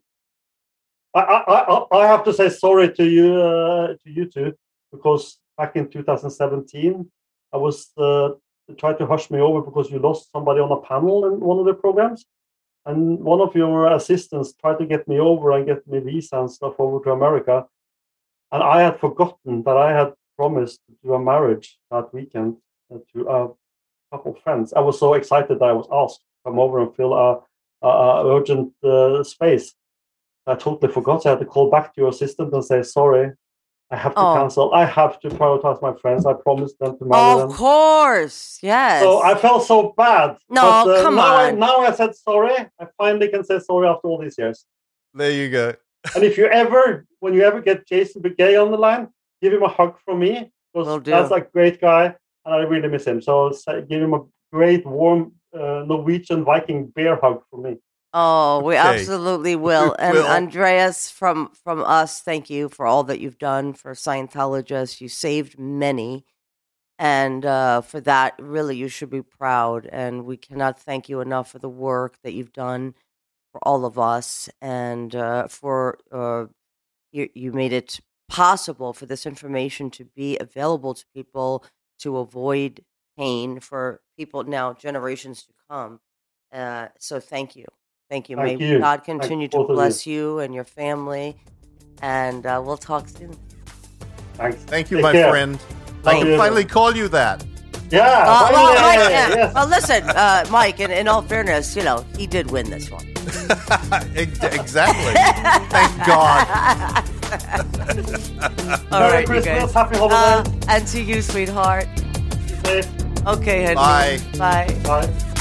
I have to say sorry to you two, because back in 2017, I was tried to hush me over because you lost somebody on a panel in one of the programs, and one of your assistants tried to get me over and get me visa and stuff over to America, and I had forgotten that I had promised to do a marriage that weekend to a couple of friends. I was so excited that I was asked to come over and fill a urgent space. I totally forgot. So I had to call back to your assistant and say, sorry, I have to cancel. I have to prioritize my friends. I promised them to marry them. Of course, yes. So I felt so bad. No, but, come on. Now I said sorry. I finally can say sorry after all these years. There you go. And if when you ever get Jason Begay on the line, give him a hug from me. Because that's a great guy, and I really miss him. So give him a great, warm Norwegian Viking bear hug from me. Oh, we absolutely will. And Andreas, from us, thank you for all that you've done for Scientologists. You saved many. And for that, really, you should be proud. And we cannot thank you enough for the work that you've done for all of us. And for you made it possible for this information to be available to people to avoid pain for people now, generations to come. So thank you. Thank you. May God continue to bless you and your family. And we'll talk soon. Thanks. Thank you, my friend. I can finally call you that. Yeah. Mike, well, listen, Mike, in all fairness, he did win this one. Exactly. Thank God. Merry Christmas. Happy holidays. And to you, sweetheart. Be safe. Okay, honey. Bye. Bye.